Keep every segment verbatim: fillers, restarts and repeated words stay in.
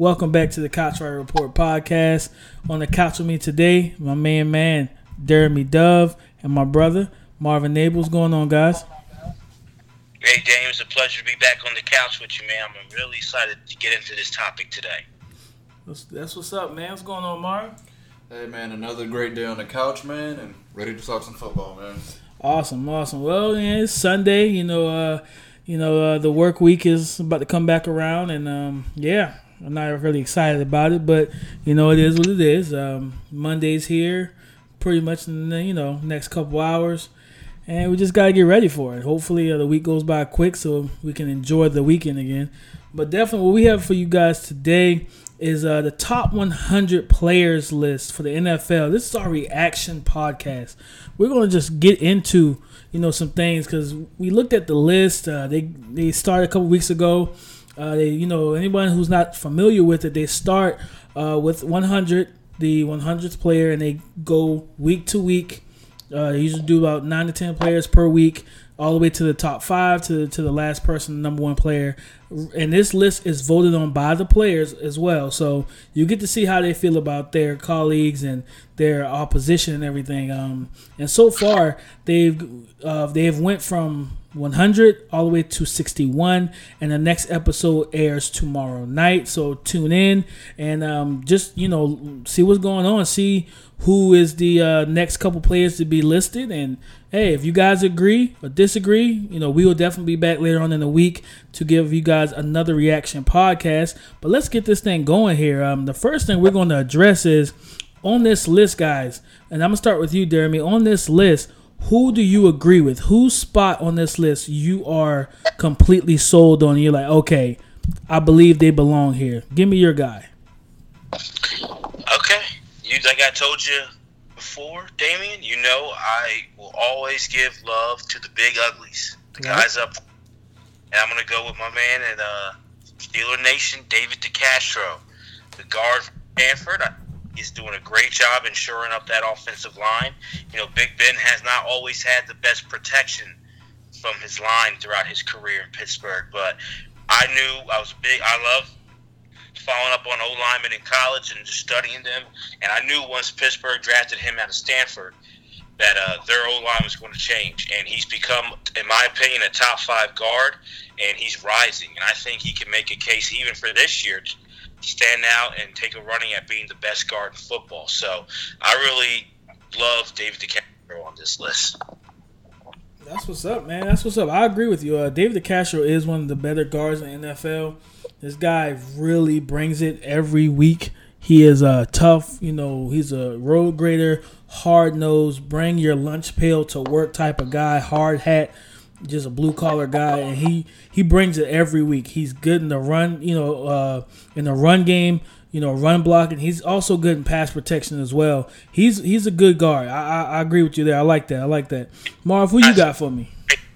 Welcome back to the Couch Rider Report podcast. On the couch with me today, my main man, Jeremy Dove, and my brother, Marvin Nabel. What's going on, guys? Hey, James. It's a pleasure to be back on the couch with you, man. I'm really excited to get into this topic today. That's, that's what's up, man. What's going on, Marvin? Hey, man. Another great day on the couch, man, and ready to talk some football, man. Awesome, awesome. Well, yeah, it's Sunday. You know, uh, you know, uh, the work week is about to come back around, and um, yeah, I'm not really excited about it, but you know, it is what it is. Um, Monday's here, pretty much in the, you know, next couple hours, and we just gotta get ready for it. Hopefully, uh, the week goes by quick so we can enjoy the weekend again. But definitely, what we have for you guys today is uh, the top one hundred players list for the N F L. This is our reaction podcast. We're going to just get into, you know, some things because we looked at the list. Uh, they they started a couple weeks ago. Uh, they, you know, anyone who's not familiar with it, they start uh, with one hundred, the one hundredth player, and they go week to week. Uh, they usually do about nine to ten players per week, all the way to the top five, to to the last person, number one player. And this list is voted on by the players as well. So you get to see how they feel about their colleagues and their opposition and everything. Um, and so far, they've uh, they've went from one hundred all the way to sixty-one, and the next episode airs tomorrow night. So tune in and um, just, you know, see what's going on. See who is the uh, next couple players to be listed. And hey, if you guys agree or disagree, you know, we will definitely be back later on in the week to give you guys another reaction podcast. But let's get this thing going here. Um, the first thing we're going to address is on this list, guys, and I'm going to start with you, Jeremy. On this list, who do you agree with? Whose spot on this list you are completely sold on? You're like, okay, I believe they belong here. Give me your guy. Okay. You, like I told you before, Damian, you know I will always give love to the big uglies, the Right. guys up. And I'm going to go with my man at uh, Steeler Nation, David DeCastro, the guard from Stanford. I, he's doing a great job in shoring up that offensive line. You know, Big Ben has not always had the best protection from his line throughout his career in Pittsburgh, but I knew I was big. I love following up on O-linemen in college and just studying them. And I knew once Pittsburgh drafted him out of Stanford that uh, their O-line was going to change. And he's become, in my opinion, a top five guard, and he's rising. And I think he can make a case even for this year to stand out and take a running at being the best guard in football. So I really love David DeCastro on this list. That's what's up, man. That's what's up. I agree with you. Uh, David DeCastro is one of the better guards in the N F L. This guy really brings it every week. He is uh, tough. You know, he's a road grader, hard-nosed, bring your lunch pail to work type of guy, hard hat, just a blue-collar guy, and he, he brings it every week. He's good in the run, you know, uh, in the run game, you know, run blocking. He's also good in pass protection as well. He's he's a good guard. I, I, I agree with you there. I like that. I like that. Marv, who you got for me?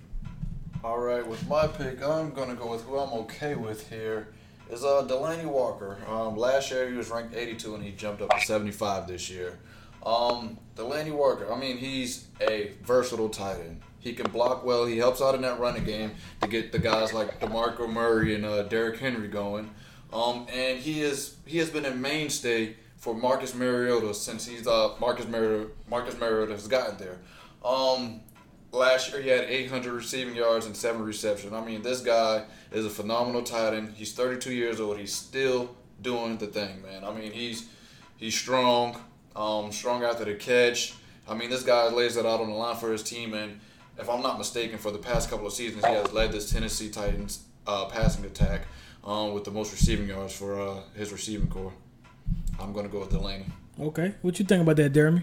All right, with my pick, I'm going to go with who I'm okay with here is uh, Delanie Walker. Um, last year he was ranked eighty-two, and he jumped up to seventy-five this year. Um, Delanie Walker, I mean, he's a versatile tight end. He can block well. He helps out in that running game to get the guys like DeMarco Murray and uh, Derrick Henry going. Um, and he is he has been a mainstay for Marcus Mariota since he's uh, Marcus Mariota Marcus Mariota has gotten there. Um, last year he had eight hundred receiving yards and seven receptions. I mean, this guy is a phenomenal tight end. He's thirty-two years old. He's still doing the thing, man. I mean, he's he's strong, um, strong after the catch. I mean, this guy lays it out on the line for his team, and if I'm not mistaken, for the past couple of seasons, he has led this Tennessee Titans uh, passing attack. Um, with the most receiving yards for uh, his receiving core. I'm going to go with Delanie. Okay. What you think about that, Jeremy?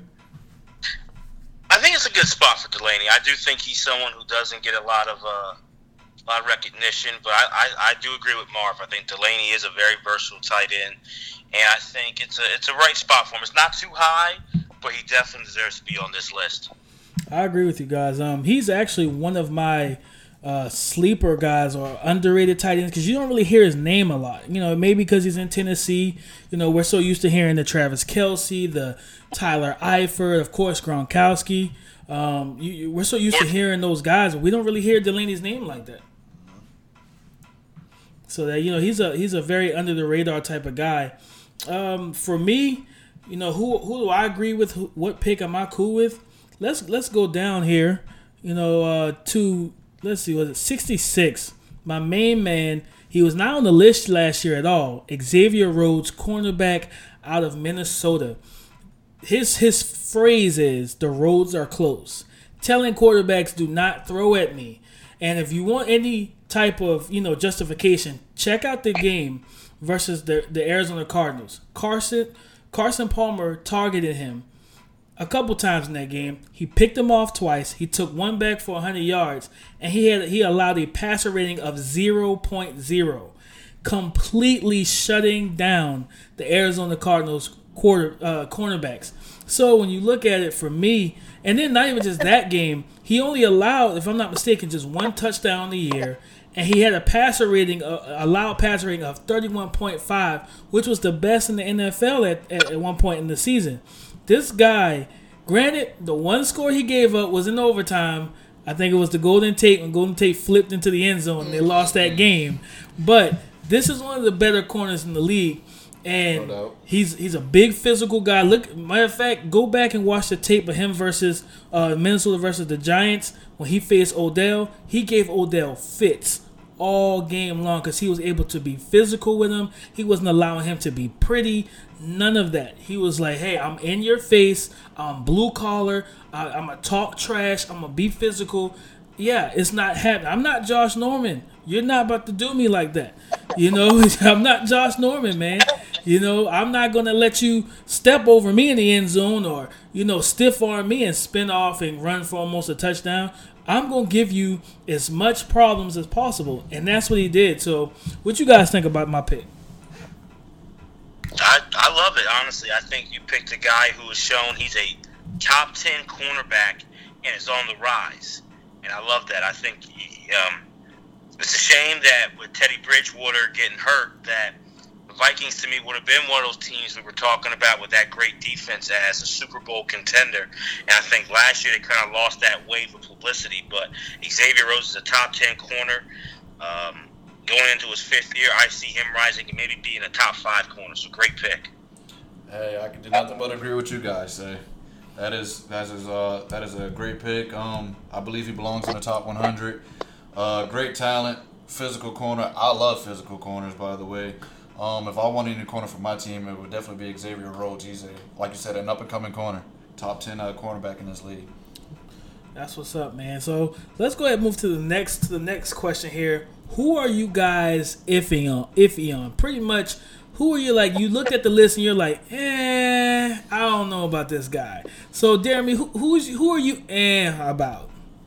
I think it's a good spot for Delanie. I do think he's someone who doesn't get a lot of uh, a lot of recognition, but I, I, I do agree with Marv. I think Delanie is a very versatile tight end, and I think it's a it's a right spot for him. It's not too high, but he definitely deserves to be on this list. I agree with you guys. Um, he's actually one of my uh, sleeper guys or underrated tight ends because you don't really hear his name a lot. You know, maybe because he's in Tennessee. You know, we're so used to hearing the Travis Kelce, the Tyler Eifert, of course, Gronkowski. Um, you, you, we're so used to hearing those guys, but we don't really hear Delanie's name like that. So that, you know, he's a he's a very under the radar type of guy. Um, for me, you know, who who do I agree with? Who, what pick am I cool with? Let's let's go down here. You know, uh, to let's see, was it sixty-six? My main man. He was not on the list last year at all. Xavier Rhodes, cornerback out of Minnesota. His his phrase is, the roads are close. Telling quarterbacks, do not throw at me. And if you want any type of, you know, justification, check out the game versus the, the Arizona Cardinals. Carson Carson Palmer targeted him a couple times in that game. He picked him off twice. He took one back for one hundred yards, and he had he allowed a passer rating of zero point zero, completely shutting down the Arizona Cardinals quarter uh, cornerbacks. So when you look at it, for me, and then not even just that game, he only allowed, if I'm not mistaken, just one touchdown a year, and he had a passer rating, uh, allowed passer rating of thirty-one point five, which was the best in the N F L at, at, at one point in the season. This guy, granted, the one score he gave up was in overtime. I think it was the Golden Tate when Golden Tate flipped into the end zone. They lost that game. But this is one of the better corners in the league. And no he's he's a big physical guy. Look, matter of fact, go back and watch the tape of him versus uh, Minnesota versus the Giants when he faced Odell. He gave Odell fits all game long because he was able to be physical with him. He wasn't allowing him to be pretty. None of that. He was like, hey, I'm in your face. I'm blue collar. I, I'm going to talk trash. I'm going to be physical. Yeah, it's not happening. I'm not Josh Norman. You're not about to do me like that. You know, I'm not Josh Norman, man. You know, I'm not going to let you step over me in the end zone or, you know, stiff arm me and spin off and run for almost a touchdown. I'm going to give you as much problems as possible. And that's what he did. So what you guys think about my pick? I, I love it, honestly. I think you picked a guy who has shown he's a top ten cornerback and is on the rise. And I love that. I think he, um, it's a shame that with Teddy Bridgewater getting hurt, that the Vikings, to me, would have been one of those teams we were talking about with that great defense as a Super Bowl contender. And I think last year they kind of lost that wave of publicity. But Xavier Rhodes is a top ten corner. Um, going into his fifth year, I see him rising and maybe being a top five corner. So great pick. Hey, I can do nothing but agree with you guys. Say that is that is uh that is a great pick. Um, I believe he belongs in the top one hundred. Uh, great talent, physical corner. I love physical corners, by the way. Um, if I wanted any corner for my team, it would definitely be Xavier Rhodes. He's a, like you said, an up and coming corner, top ten uh, cornerback in this league. That's what's up, man. So let's go ahead and move to the next to the next question here. Who are you guys iffy on? Iffy on? Pretty much, who are you like? You looked at the list and you're like, eh, I don't know about this guy. So, Jeremy, who who's who are you eh about?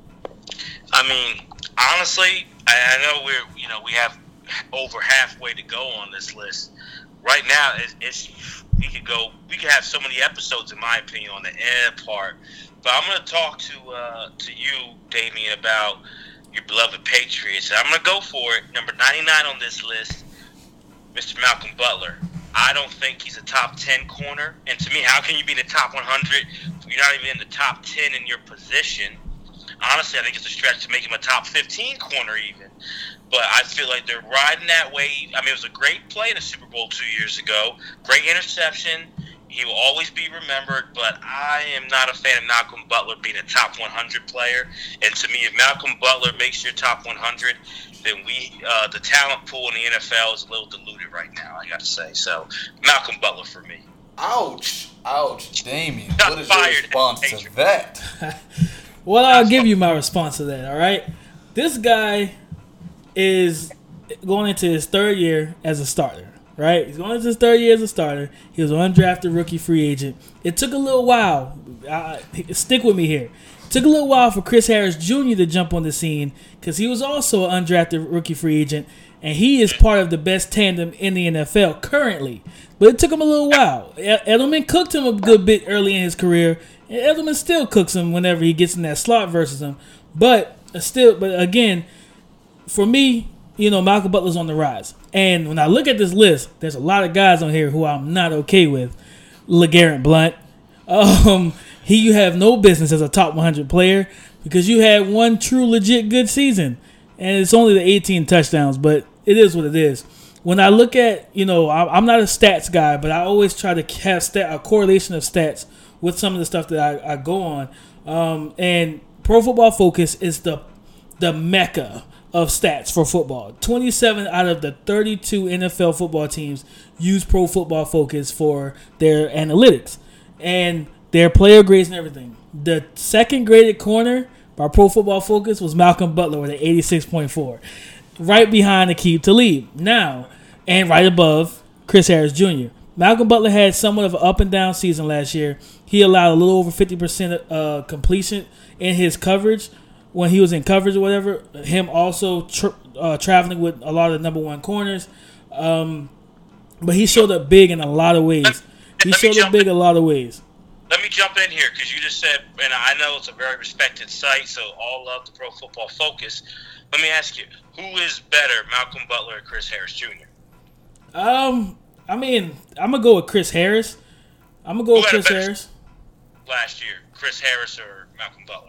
I mean, honestly, I, I know we're you know we have over halfway to go on this list. Right now, it's, it's we could go. We could have so many episodes, in my opinion, on the eh part. But I'm going to talk to uh, to you, Damien, about your beloved Patriots. I'm going to go for it. Number ninety-nine on this list, Mister Malcolm Butler. I don't think he's a top ten corner. And to me, how can you be in the top one hundred if you're not even in the top ten in your position? Honestly, I think it's a stretch to make him a top fifteen corner even. But I feel like they're riding that wave. I mean, it was a great play in the Super Bowl two years ago. Great interception. He will always be remembered, but I am not a fan of Malcolm Butler being a top one hundred player. And to me, if Malcolm Butler makes your top one hundred, then we uh, the talent pool in the N F L is a little diluted right now, I got to say. So, Malcolm Butler for me. Ouch. Ouch. Damien, Got what is fired. your response to that? Well, I'll give you my response to that, all right? This guy is going into his third year as a starter. Right, he's going into his third year as a starter. He was an undrafted rookie free agent. It took a little while. Uh, stick with me here. It took a little while for Chris Harris Junior to jump on the scene because he was also an undrafted rookie free agent, and he is part of the best tandem in the N F L currently. But it took him a little while. Edelman cooked him a good bit early in his career, and Edelman still cooks him whenever he gets in that slot versus him. But still, but again, for me, you know, Malcolm Butler's on the rise. And when I look at this list, there's a lot of guys on here who I'm not okay with. LeGarrette Blount. Um, he, you have no business as a top one hundred player because you had one true, legit good season. And it's only the eighteen touchdowns. But it is what it is. When I look at, you know, I, I'm not a stats guy, but I always try to have stat, a correlation of stats with some of the stuff that I, I go on. Um, and Pro Football Focus is the the mecca of stats for football. twenty-seven out of the thirty-two N F L football teams use Pro Football Focus for their analytics and their player grades and everything. The second graded corner by Pro Football Focus was Malcolm Butler with an eighty-six point four, right behind Aqib Talib. Now, and right above Chris Harris Junior Malcolm Butler had somewhat of an up and down season last year. He allowed a little over fifty percent uh, completion in his coverage when he was in coverage or whatever. Him also tra- uh, traveling with a lot of the number one corners. Um, but he showed up big in a lot of ways. He showed up big in a lot of ways. Let me jump in here because you just said, and I know it's a very respected site, so all love to Pro Football Focus. Let me ask you, who is better, Malcolm Butler or Chris Harris Junior? Um, I mean, I'm going to go with Chris Harris. I'm going to go with Chris Harris. Last year, Chris Harris or Malcolm Butler?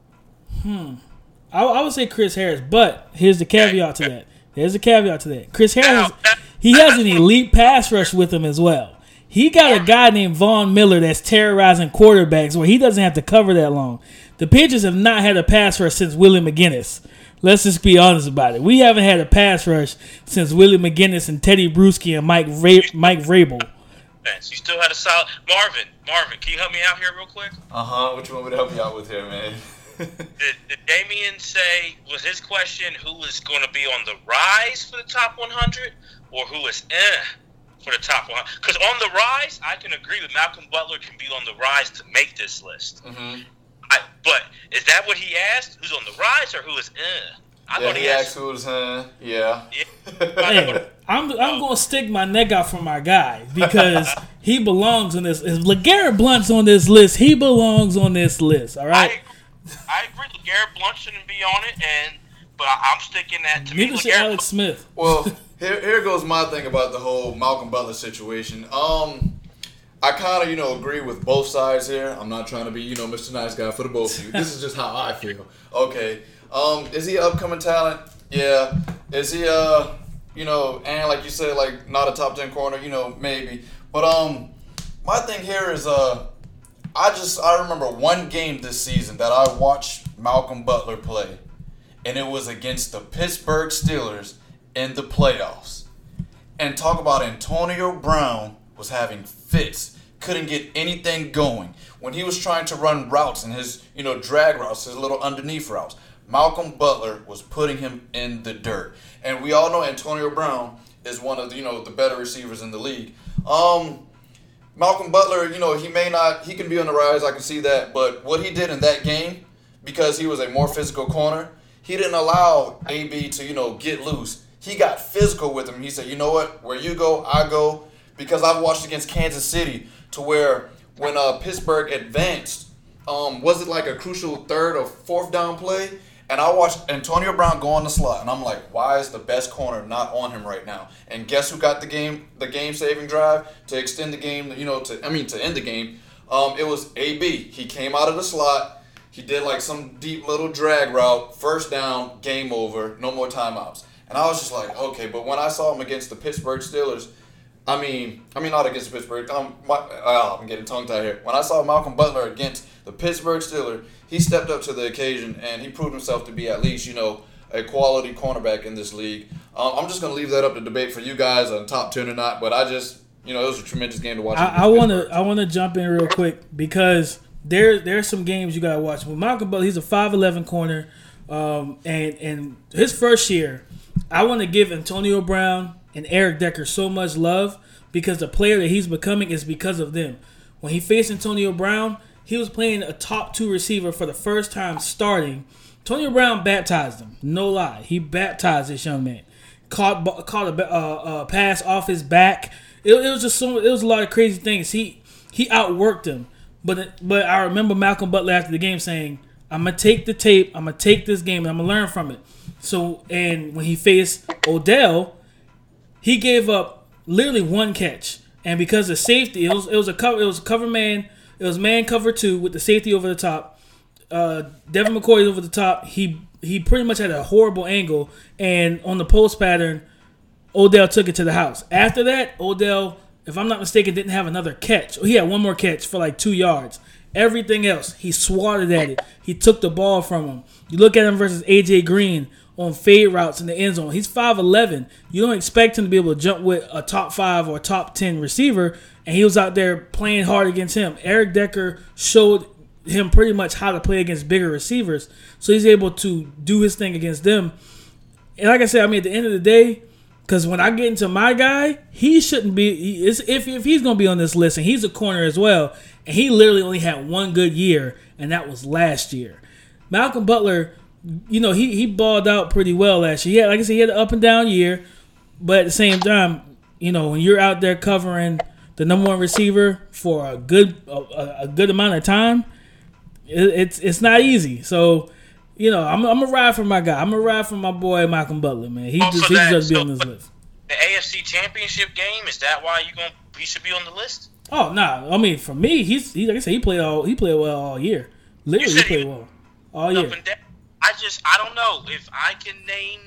Hmm. I, I would say Chris Harris, but here's the caveat to that. There's a caveat to that. Chris Harris, he has an elite pass rush with him as well. He got a guy named Von Miller that's terrorizing quarterbacks where he doesn't have to cover that long. The Patriots have not had a pass rush since Willie McGinnis. Let's just be honest about it. We haven't had a pass rush since Willie McGinnis and Teddy Bruschi and Mike Ra- Mike Vrabel. You still had a solid Marvin. Marvin, can you help me out here real quick? Uh huh. What you want me to help you out with here, man? did, did Damien say, was his question who is going to be on the rise for the top one hundred or who is eh for the top one hundred? Because on the rise, I can agree with Malcolm Butler can be on the rise to make this list. Mm-hmm. I, but is that what he asked? Who's on the rise or who is eh? I yeah, thought he, he asked, asked who was uh, yeah. yeah. Hey, I'm I'm gonna stick my neck out for my guy because he belongs on this. If LeGarrette Blount's on this list, he belongs on this list. All right. I, I agree. LeGarrette Blount shouldn't be on it, and but I, I'm sticking that to Neither me. should Alex Smith. Well, here here goes my thing about the whole Malcolm Butler situation. Um, I kind of you know agree with both sides here. I'm not trying to be you know Mister Nice Guy for the both of you. This is just how I feel. Okay. Um, is he an upcoming talent? Yeah. Is he uh you know and like you said like not a top ten corner? You know maybe. But um, my thing here is uh. I just I remember one game this season that I watched Malcolm Butler play, and it was against the Pittsburgh Steelers in the playoffs. And talk about Antonio Brown was having fits, couldn't get anything going when he was trying to run routes and his you know drag routes, his little underneath routes. Malcolm Butler was putting him in the dirt, and we all know Antonio Brown is one of the, you know the better receivers in the league. Um. Malcolm Butler, you know, he may not, he can be on the rise, I can see that, but what he did in that game, because he was a more physical corner, he didn't allow A B to, you know, get loose. He got physical with him. He said, you know what, where you go, I go, because I've watched against Kansas City to where when uh, Pittsburgh advanced, um, was it like a crucial third or fourth down play? And I watched Antonio Brown go on the slot, and I'm like, why is the best corner not on him right now? And guess who got the game, the game-saving drive to extend the game, you know, to I mean, to end the game? Um, it was A B. He came out of the slot. He did like some deep little drag route, first down, game over, no more timeouts. And I was just like, okay. But when I saw him against the Pittsburgh Steelers, I mean, I mean not against the Pittsburgh. Um, my, oh, I'm getting tongue-tied here. When I saw Malcolm Butler against the Pittsburgh Steelers, he stepped up to the occasion, and he proved himself to be at least, you know, a quality cornerback in this league. Um, I'm just going to leave that up to debate for you guys on top ten or not, but I just, you know, it was a tremendous game to watch. I want to I want to jump in real quick because there there's some games you got to watch. With Malcolm Butler, he's a five eleven corner, um, and, and his first year, I want to give Antonio Brown and Eric Decker so much love because the player that he's becoming is because of them. When he faced Antonio Brown, he was playing a top two receiver for the first time starting. Antonio Brown baptized him. No lie. He baptized this young man. Caught caught a uh, uh, pass off his back. It, it was just so. It was a lot of crazy things. He he outworked him. But but I remember Malcolm Butler after the game saying, "I'm gonna take the tape. I'm gonna take this game and I'm gonna learn from it." So and when he faced Odell, he gave up literally one catch. And because of safety, it was it was a cover. It was a cover man. It was man cover two with the safety over the top. Uh, Devin McCoy over the top. He he pretty much had a horrible angle, and on the post pattern, Odell took it to the house. After that, Odell, if I'm not mistaken, didn't have another catch. He had one more catch for like two yards. Everything else, he swatted at it. He took the ball from him. You look at him versus A J Green on fade routes in the end zone. He's five eleven. You don't expect him to be able to jump with a top five or top ten receiver, and he was out there playing hard against him. Eric Decker showed him pretty much how to play against bigger receivers, so he's able to do his thing against them. And like I said, I mean, at the end of the day, because when I get into my guy, he shouldn't be. He, if if he's going to be on this list, and he's a corner as well, and he literally only had one good year, and that was last year. Malcolm Butler, you know, he he balled out pretty well last year. He had, like I said, he had an up and down year, but at the same time, you know, when you're out there covering the number one receiver for a good a, a good amount of time, it, it's it's not easy. So, you know, I'm I'm a ride for my guy. I'm a ride for my boy Malcolm Butler, man. He well, just he that, deserves to be so on this list. The A F C Championship game, is that why you going he should be on the list? Oh nah, I mean for me, he's he, like I said, he played all he played well all year. Literally, he played well all year. Up and down. I just I don't know if I can name.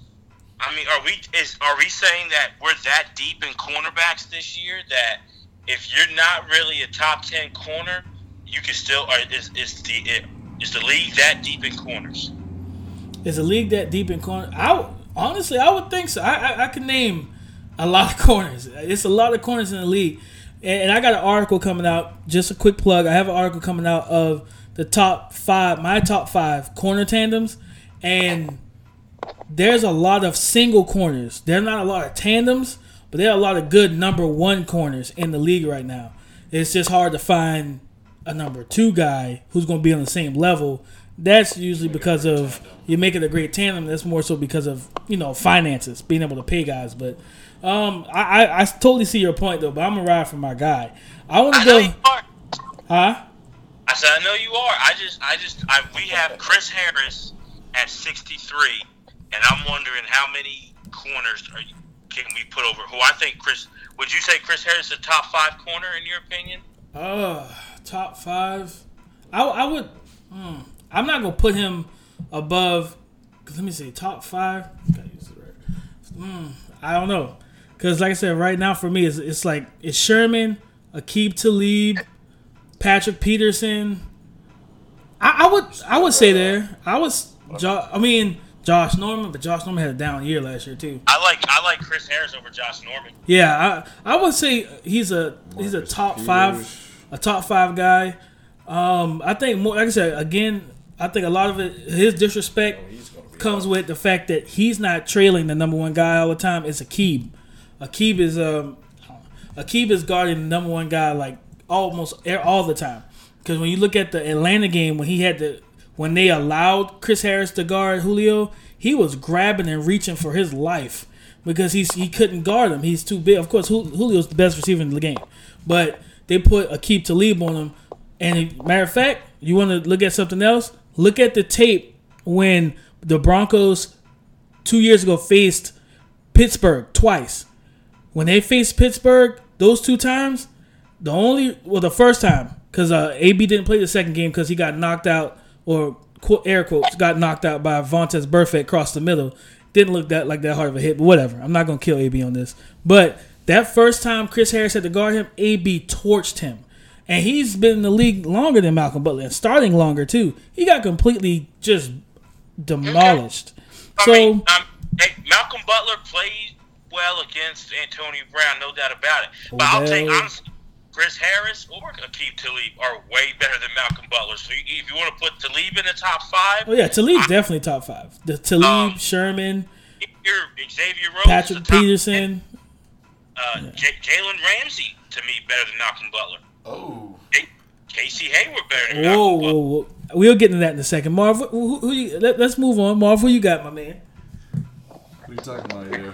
I mean, are we is are we saying that we're that deep in cornerbacks this year that if you're not really a top ten corner, you can still or is is the is the league that deep in corners? Is the league that deep in corner? I would, honestly, I would think so. I, I I can name a lot of corners. It's a lot of corners in the league, and, and I got an article coming out. Just a quick plug. I have an article coming out of the top five, my top five corner tandems, and there's a lot of single corners. There are not a lot of tandems, but there are a lot of good number one corners in the league right now. It's just hard to find a number two guy who's going to be on the same level. That's usually because of you make it a great tandem. That's more so because of, you know, finances, being able to pay guys. But um, I, I, I totally see your point, though, but I'm going to ride for my guy. I want to go. You are. Huh? I said, I know you are. I just, I just, I, we have Chris Harris at sixty-three, and I'm wondering how many corners are you, can we put over? Who I think Chris, would you say Chris Harris is a top five corner in your opinion? Uh, top five. I, I would. Hmm, I'm not gonna put him above. Cause let me see, top five. Gotta use the right. Mm, I don't know, cause like I said, right now for me, it's, it's like it's Sherman, Aqib Talib, Patrick Peterson. I, I would I would say there. I was. Jo- I mean Josh Norman, but Josh Norman had a down year last year too. I like I like Chris Harris over Josh Norman. Yeah, I I would say he's a he's a top Peters. five a top five guy. Um, I think more like I said again. I think a lot of it his disrespect comes with the fact that he's not trailing the number one guy all the time. It's Aqib. Aqib is um Aqib is guarding the number one guy like almost all the time. Because when you look at the Atlanta game when he had to when they allowed Chris Harris to guard Julio, he was grabbing and reaching for his life because he's he couldn't guard him. He's too big. Of course, Julio's the best receiver in the game, but they put Aqib Talib on him. And matter of fact, you want to look at something else? Look at the tape when the Broncos two years ago faced Pittsburgh twice. When they faced Pittsburgh those two times, the only well the first time because uh, A B didn't play the second game because he got knocked out or air quotes got knocked out by Vontaze Burfict across the middle. Didn't look that like that hard of a hit, but whatever. I'm not gonna kill A B on this. But that first time Chris Harris had to guard him, A B torched him. And he's been in the league longer than Malcolm Butler and starting longer too. He got completely just demolished. I so mean, um, hey, Malcolm Butler played well against Antonio Brown, no doubt about it. But I'll take honestly, Chris Harris or Aqib Talib are way better than Malcolm Butler. So if you want to put Talib in the top five, oh yeah, Talib's definitely top five. The Talib, um, Sherman, Xavier Rhodes, Patrick Peterson, uh, yeah. J- Jalen Ramsey to me better than Malcolm Butler. Oh, Casey Hayward better than whoa, Malcolm Butler. Whoa, whoa. We'll get into that in a second. Marv, who, who, who you, let, let's move on. Marv, who you got, my man? What are you talking about here?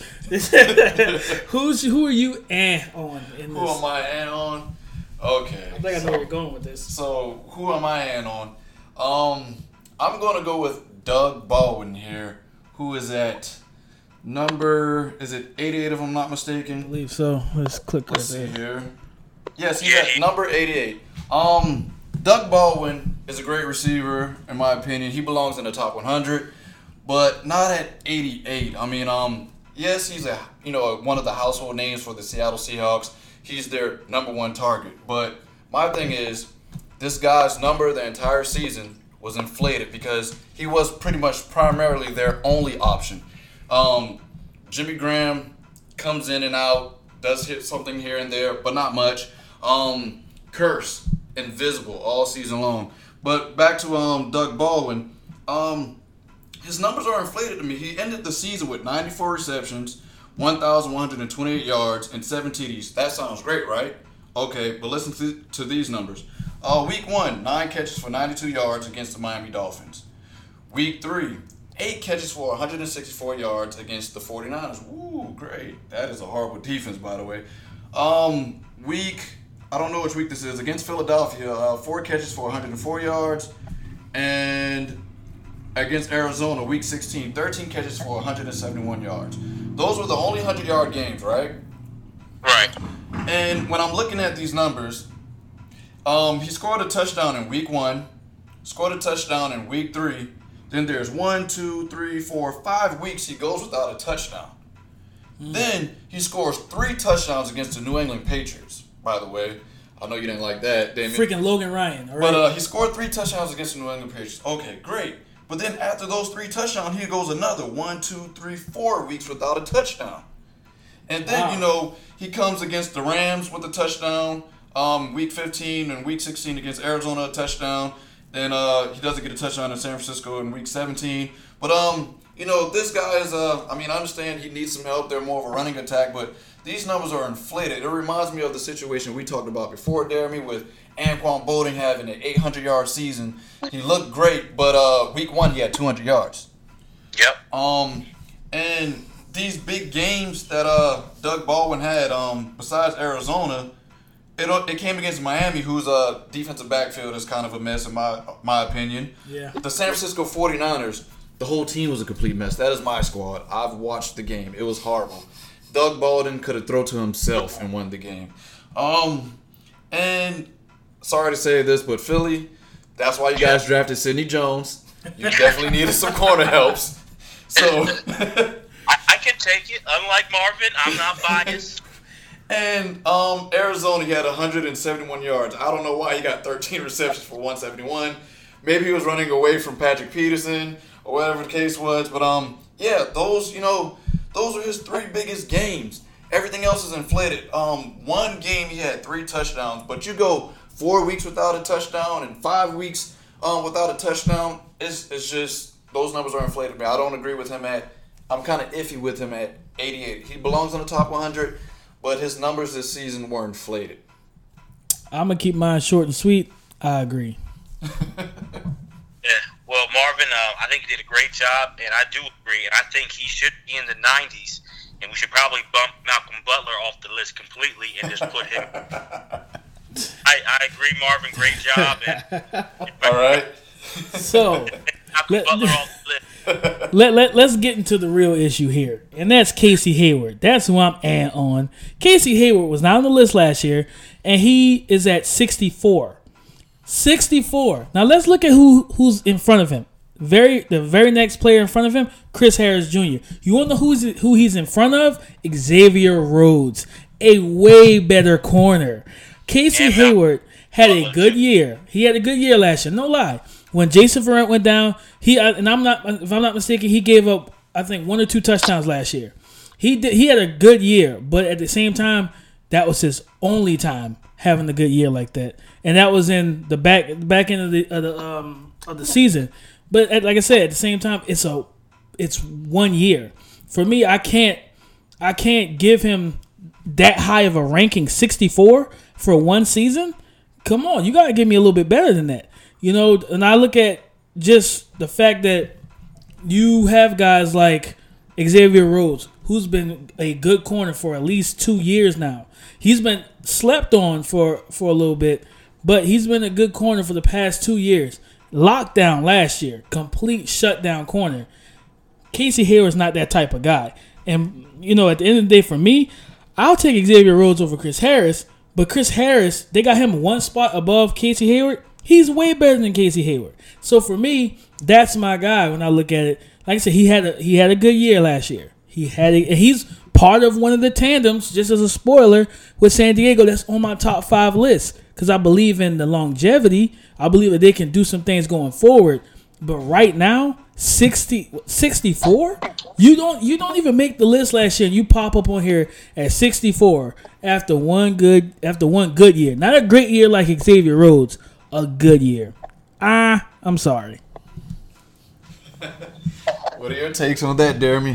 Who's who are you and on in this? Who am I and on? Okay. I think I know so, where you're going with this. So who am I and on? Um, I'm gonna go with Doug Baldwin here, who is at number is it eighty-eight if I'm not mistaken? I believe so. Let's click right Let's see there. here. Yes, he's at number eighty-eight. Um, Doug Baldwin is a great receiver in my opinion. He belongs in the top one hundred. But not at eighty-eight. I mean, um, yes, he's a you know one of the household names for the Seattle Seahawks. He's their number one target. But my thing is, this guy's number the entire season was inflated because he was pretty much primarily their only option. Um, Jimmy Graham comes in and out, does hit something here and there, but not much. Um, Curse, invisible all season long. But back to um, Doug Baldwin, um, his numbers are inflated to me. He ended the season with ninety-four receptions, one thousand one hundred twenty-eight yards, and seven T Ds. That sounds great, right? Okay, but listen to, to these numbers. Uh, week one, nine catches for ninety-two yards against the Miami Dolphins. Week three, eight catches for one hundred sixty-four yards against the 49ers. Ooh, great. That is a horrible defense, by the way. Um, week, I don't know which week this is, against Philadelphia, uh, four catches for one hundred four yards. And against Arizona, week sixteen, thirteen catches for one hundred seventy-one yards. Those were the only one hundred-yard games, right? Right. And when I'm looking at these numbers, um, he scored a touchdown in week one, scored a touchdown in week three. Then there's one, two, three, four, five weeks he goes without a touchdown. Mm. Then he scores three touchdowns against the New England Patriots, by the way. I know you didn't like that, Damien. Freaking Logan Ryan, all right? But uh, he scored three touchdowns against the New England Patriots. Okay, great. But then after those three touchdowns, he goes another one, two, three, four weeks without a touchdown. And then, wow. you know, he comes against the Rams with a touchdown. Um, week fifteen and week sixteen against Arizona, a touchdown. Then uh, he doesn't get a touchdown in San Francisco in week seventeen. But, um, you know, this guy is, uh, I mean, I understand he needs some help. They're more of a running attack, but these numbers are inflated. It reminds me of the situation we talked about before, Jeremy, with Anquan Boldin having an eight hundred-yard season. He looked great, but uh, week one he had two hundred yards. Yep. Um, and these big games that uh, Doug Baldwin had, um, besides Arizona, it it came against Miami, whose uh, defensive backfield is kind of a mess in my my opinion. Yeah. The San Francisco 49ers, the whole team was a complete mess. That is my squad. I've watched the game. It was horrible. Doug Baldwin could have thrown to himself and won the game. Um, and sorry to say this, but Philly, that's why you guys drafted Sidney Jones. You definitely needed some corner helps. So I, I can take it. Unlike Marvin, I'm not biased. And um, Arizona, he had one hundred seventy-one yards. I don't know why he got thirteen receptions for one seventy-one. Maybe he was running away from Patrick Peterson or whatever the case was. But um, yeah, those you know, those are his three biggest games. Everything else is inflated. Um, one game he had three touchdowns, but you go four weeks without a touchdown and five weeks um without a touchdown. It's it's just those numbers are inflated. Man, I don't agree with him at. I'm kind of iffy with him at eighty-eight. He belongs in the top one hundred. But his numbers this season were inflated. I'm going to keep mine short and sweet. I agree. Yeah. Well, Marvin, uh, I think he did a great job, and I do agree. And I think he should be in the nineties, and we should probably bump Malcolm Butler off the list completely and just put him. I, I agree, Marvin. Great job. And, All right. So, Malcolm Butler off the list. Let, let, let's get into the real issue here, and that's Casey Hayward. That's who I'm at on. Casey Hayward was not on the list last year, and he is at sixty-four. sixty-four. Now, let's look at who who's in front of him. Very The very next player in front of him, Chris Harris Junior You want to know who's, who he's in front of? Xavier Rhodes, a way better corner. Casey And Hayward had a Butler, good too. year. He had a good year last year, no lie. When Jason Verrett went down, he and I'm not if I'm not mistaken, he gave up I think one or two touchdowns last year. He did he had a good year, but at the same time, that was his only time having a good year like that, and that was in the back the back end of the of the um of the season. But at, like I said, at the same time, it's a it's one year. For me, I can't I can't give him that high of a ranking, sixty-four for one season. Come on, you gotta give me a little bit better than that. You know, and I look at just the fact that you have guys like Xavier Rhodes, who's been a good corner for at least two years now. He's been slept on for, for a little bit, but he's been a good corner for the past two years. Lockdown last year, complete shutdown corner. Casey Hayward's not that type of guy. And, you know, at the end of the day, for me, I'll take Xavier Rhodes over Chris Harris, but Chris Harris, they got him one spot above Casey Hayward. He's way better than Casey Hayward. So for me, that's my guy when I look at it. Like I said, he had a he had a good year last year. He had it, and he's part of one of the tandems, just as a spoiler, with San Diego that's on my top five list. Because I believe in the longevity. I believe that they can do some things going forward. But right now, sixty, sixty-four? You don't you don't even make the list last year. And you pop up on here at sixty-four after one good after one good year. Not a great year like Xavier Rhodes. A good year. Ah, I'm sorry. What are your takes on that, Jeremy?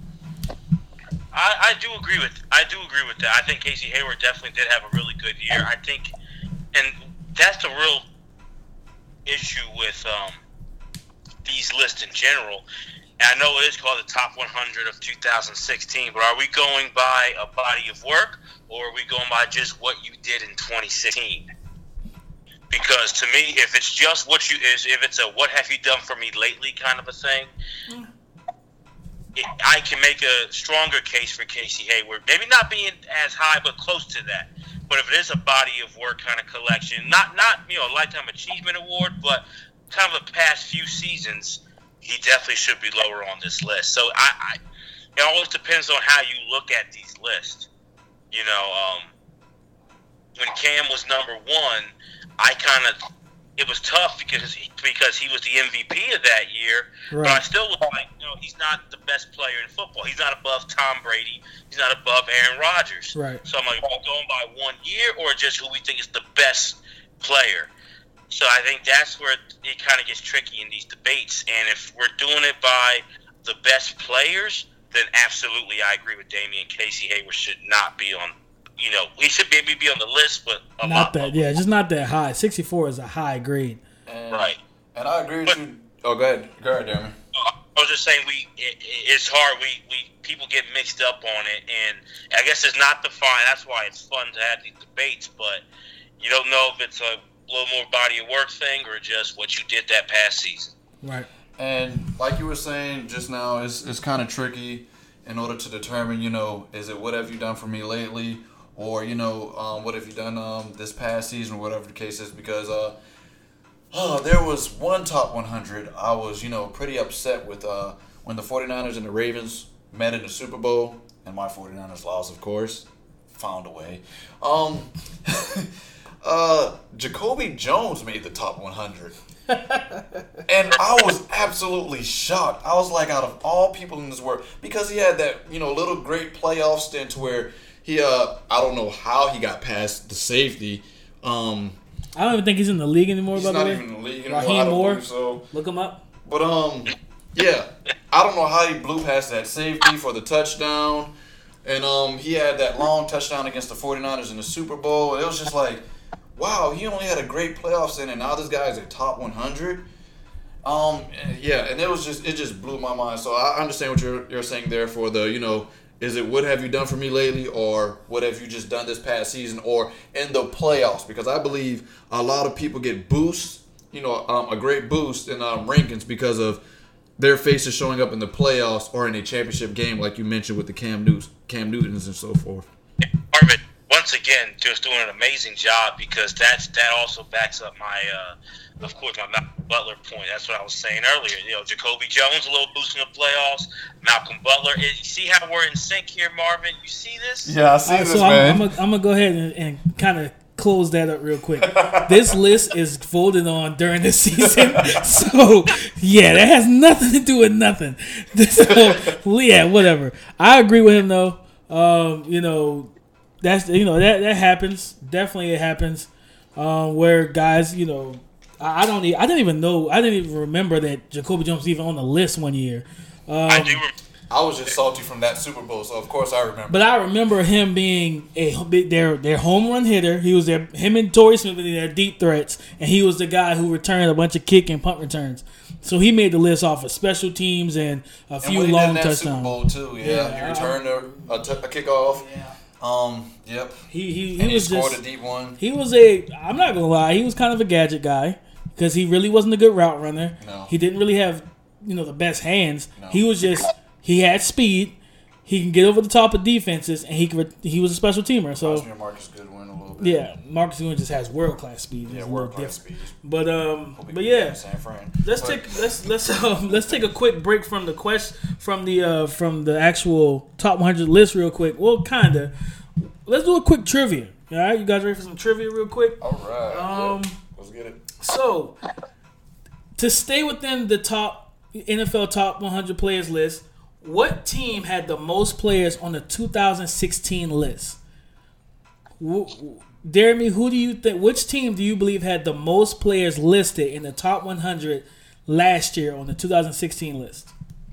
I, I do agree with I do agree with that. I think Casey Hayward definitely did have a really good year. I think, and that's the real issue with um, these lists in general. And I know it is called the top one hundred of two thousand sixteen, but are we going by a body of work, or are we going by just what you did in twenty sixteen? Because to me, if it's just what you is, if it's a what have you done for me lately kind of a thing, it, I can make a stronger case for Casey Hayward. Maybe not being as high, but close to that. But if it is a body of work kind of collection, not not you know a lifetime achievement award, but kind of the past few seasons, he definitely should be lower on this list. So I, I it always depends on how you look at these lists. You know, um, when Cam was number one, I kind of it was tough because he, because he was the M V P of that year. Right. But I still was like, you know, he's not the best player in football. He's not above Tom Brady. He's not above Aaron Rodgers. Right. So I'm like, are we going by one year or just who we think is the best player? So I think that's where it kind of gets tricky in these debates. And if we're doing it by the best players, then absolutely I agree with Damian. Casey Hayward should not be on. You know, he should maybe be on the list, but a not lot that. lower. Yeah, just not that high. sixty-four is a high grade. And, right. And I agree with but, you. Oh, go ahead. Go ahead, Jeremy. I was just saying, we it, it's hard. We, we people get mixed up on it, and I guess it's not defined. That's why it's fun to have these debates, but you don't know if it's a little more body of work thing or just what you did that past season. Right. And like you were saying just now, it's it's kind of tricky in order to determine, you know, is it what have you done for me lately, or you know, um, what have you done um, this past season, or whatever the case is, because uh. Oh, there was one top one hundred I was, you know, pretty upset with uh, when the 49ers and the Ravens met in the Super Bowl, and my 49ers lost, of course. Found a way. Um, uh, Jacoby Jones made the top one hundred. And I was absolutely shocked. I was like, out of all people in this world, because he had that, you know, little great playoff stint where he, uh, I don't know how he got past the safety. Um... I don't even think he's in the league anymore. He's by not the way. even in the league anymore. Raheem I don't Moore. believe so. Look him up. But um, yeah, I don't know how he blew past that safety for the touchdown, and um, he had that long touchdown against the 49ers in the Super Bowl. It was just like, wow, he only had a great playoff stint, and now this guy is a top one hundred. Um, yeah, and it was just it just blew my mind. So I understand what you're you're saying there for the, you know, is it what have you done for me lately, or what have you just done this past season, or in the playoffs? Because I believe a lot of people get boosts, you know, um, a great boost in um, rankings because of their faces showing up in the playoffs or in a championship game, like you mentioned with the Cam Newtons, Cam Newtons and so forth. Marvin, once again, just doing an amazing job, because that's that also backs up my, uh, of course, my Malcolm Butler point. That's what I was saying earlier. You know, Jacoby Jones, a little boost in the playoffs. Malcolm Butler. You see how we're in sync here, Marvin? You see this? Yeah, I see All right, this, so man. I'm, I'm going to go ahead and, and kind of close that up real quick. This list is folded on during the season. So, yeah, that has nothing to do with nothing. So, yeah, whatever. I agree with him, though. Um, you know, that's you know that that happens. Definitely, it happens. Um, where guys, you know, I, I don't. Even, I didn't even know. I didn't even remember that Jacoby Jones was even on the list one year. Um, I do. Remember. I was just salty from that Super Bowl, so of course I remember. But I remember him being a their their home run hitter. He was their him and Torrey Smith were their deep threats, and he was the guy who returned a bunch of kick and punt returns. So he made the list off of special teams and a few and long that touchdowns. Super Bowl too, yeah. Yeah, he returned a, a, t- a kickoff. Yeah. Um. Yep. He he, he and was he scored just, a deep one. He was a. I'm not gonna lie. He was kind of a gadget guy because he really wasn't a good route runner. No. He didn't really have you know the best hands. No. He was just he had speed. he can get over the top of defenses, and he can, he was a special teamer. So Marcus Goodwin a little bit. Yeah, Marcus Goodwin just has world class speed. Yeah, It's world class speed. But um, but yeah, San Fran. let's But- take let's let's um, let's take a quick break from the quest from the uh, from the actual top one hundred list real quick. Well, kinda. Let's do a quick trivia. All right, you guys ready for some trivia real quick? All right. Um, yeah. Let's get it. So, to stay within the top N F L top one hundred players list, what team had the most players on the two thousand sixteen list? W- w- Jeremy, who do you think? Which team do you believe had the most players listed in the top one hundred last year on the two thousand sixteen list?